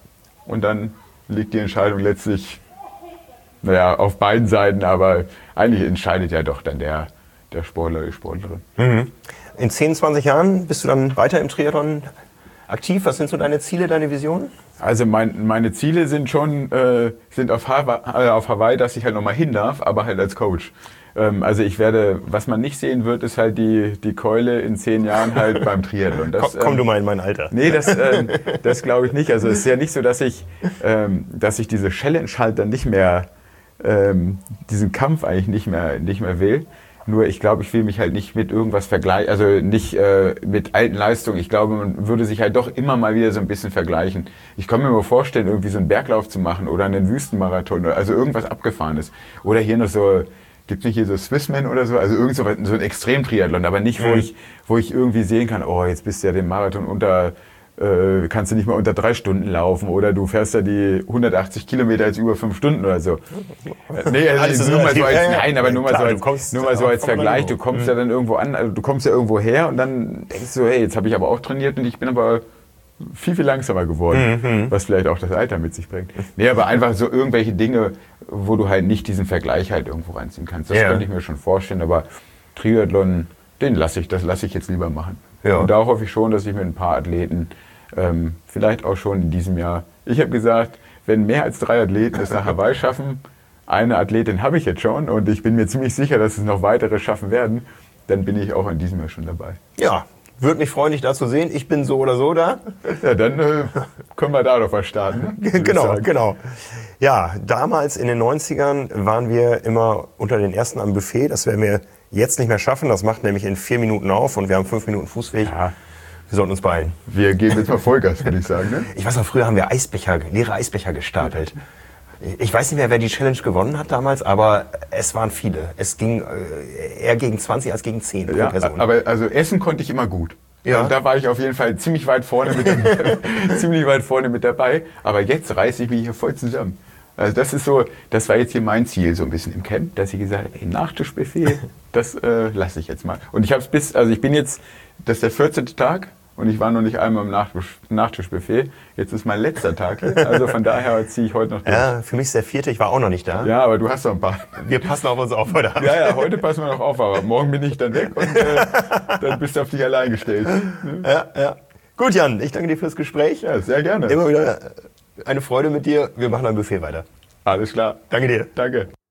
und dann liegt die Entscheidung letztlich naja, auf beiden Seiten, aber eigentlich entscheidet ja doch dann der, der Sportler oder die Sportlerin. Mhm. In zehn, zwanzig Jahren bist du dann weiter im Triathlon aktiv? Was sind so deine Ziele, deine Visionen? Also mein, meine Ziele sind schon äh, sind auf Hawaii, auf Hawaii, dass ich halt nochmal hin darf, aber halt als Coach. Ähm, also ich werde, was man nicht sehen wird, ist halt die, die Keule in zehn Jahren halt beim Triathlon. Das, komm, komm ähm, du mal in mein Alter. Nee, das, ähm, das glaube ich nicht. Also es ist ja nicht so, dass ich, ähm, dass ich diese Challenge halt dann nicht mehr Ähm, diesen Kampf eigentlich nicht mehr, nicht mehr will. Nur ich glaube, ich will mich halt nicht mit irgendwas vergleichen, also nicht äh, mit alten Leistungen. Ich glaube, man würde sich halt doch immer mal wieder so ein bisschen vergleichen. Ich kann mir mal vorstellen, irgendwie so einen Berglauf zu machen oder einen Wüstenmarathon, also irgendwas Abgefahrenes. Oder hier noch so, gibt's nicht hier so Swissman oder so, also irgend so, so ein Extremtriathlon, aber nicht, wo, mhm. ich, wo ich irgendwie sehen kann, oh, jetzt bist du ja den Marathon unter... Äh, kannst du nicht mal unter drei Stunden laufen oder du fährst ja die hundertachtzig Kilometer jetzt über fünf Stunden oder so. Nee, also nur mal so als, nein, aber nur mal so als, nur mal so als Vergleich. Du kommst ja dann irgendwo an, also du kommst ja irgendwo her und dann denkst du, hey, jetzt habe ich aber auch trainiert und ich bin aber viel, viel langsamer geworden, mhm. was vielleicht auch das Alter mit sich bringt. Nee, aber einfach so irgendwelche Dinge, wo du halt nicht diesen Vergleich halt irgendwo reinziehen kannst. Das ja. könnte ich mir schon vorstellen, aber Triathlon, den lasse ich, das lasse ich jetzt lieber machen. Ja. Und da hoffe ich schon, dass ich mit ein paar Athleten Ähm, vielleicht auch schon in diesem Jahr. Ich habe gesagt, wenn mehr als drei Athleten es nach Hawaii schaffen, eine Athletin habe ich jetzt schon und ich bin mir ziemlich sicher, dass es noch weitere schaffen werden, dann bin ich auch in diesem Jahr schon dabei. Ja, würde mich freuen, dich da zu sehen. Ich bin so oder so da. Ja, dann äh, können wir da doch was starten. Genau, genau. Ja, damals in den neunzigern waren wir immer unter den Ersten am Buffet. Das werden wir jetzt nicht mehr schaffen. Das macht nämlich in vier Minuten auf und wir haben fünf Minuten Fußweg. Ja. Wir sollten uns beeilen. Wir geben jetzt mal Vollgas, würde ich sagen. Ne? Ich weiß noch, früher haben wir Eisbecher, leere Eisbecher gestapelt. Ich weiß nicht mehr, wer die Challenge gewonnen hat damals, aber es waren viele. Es ging eher gegen zwanzig als gegen zehn pro ja, Person. Aber also essen konnte ich immer gut. Ja. Und da war ich auf jeden Fall ziemlich weit vorne mit dabei, ziemlich weit vorne mit dabei. Aber jetzt reiße ich mich hier voll zusammen. Also das ist so, das war jetzt hier mein Ziel so ein bisschen im Camp, dass ich gesagt habe, ey, Nachtischbuffet, das äh, lasse ich jetzt mal. Und ich habe es bis, also ich bin jetzt, das ist der vierzehnte Tag und ich war noch nicht einmal im Nachtisch, Nachtischbuffet. Jetzt ist mein letzter Tag hier, also von daher ziehe ich heute noch durch. Ja, für mich ist der vierte, ich war auch noch nicht da. Ja, aber du hast noch ein paar. Wir passen auf uns auf heute Abend. Ja, ja, heute passen wir noch auf, aber morgen bin ich dann weg und äh, dann bist du auf dich allein gestellt. Ja, ja. Gut, Jan, ich danke dir fürs Gespräch. Ja, sehr gerne. Immer wieder eine Freude mit dir. Wir machen ein Buffet weiter. Alles klar. Danke dir. Danke.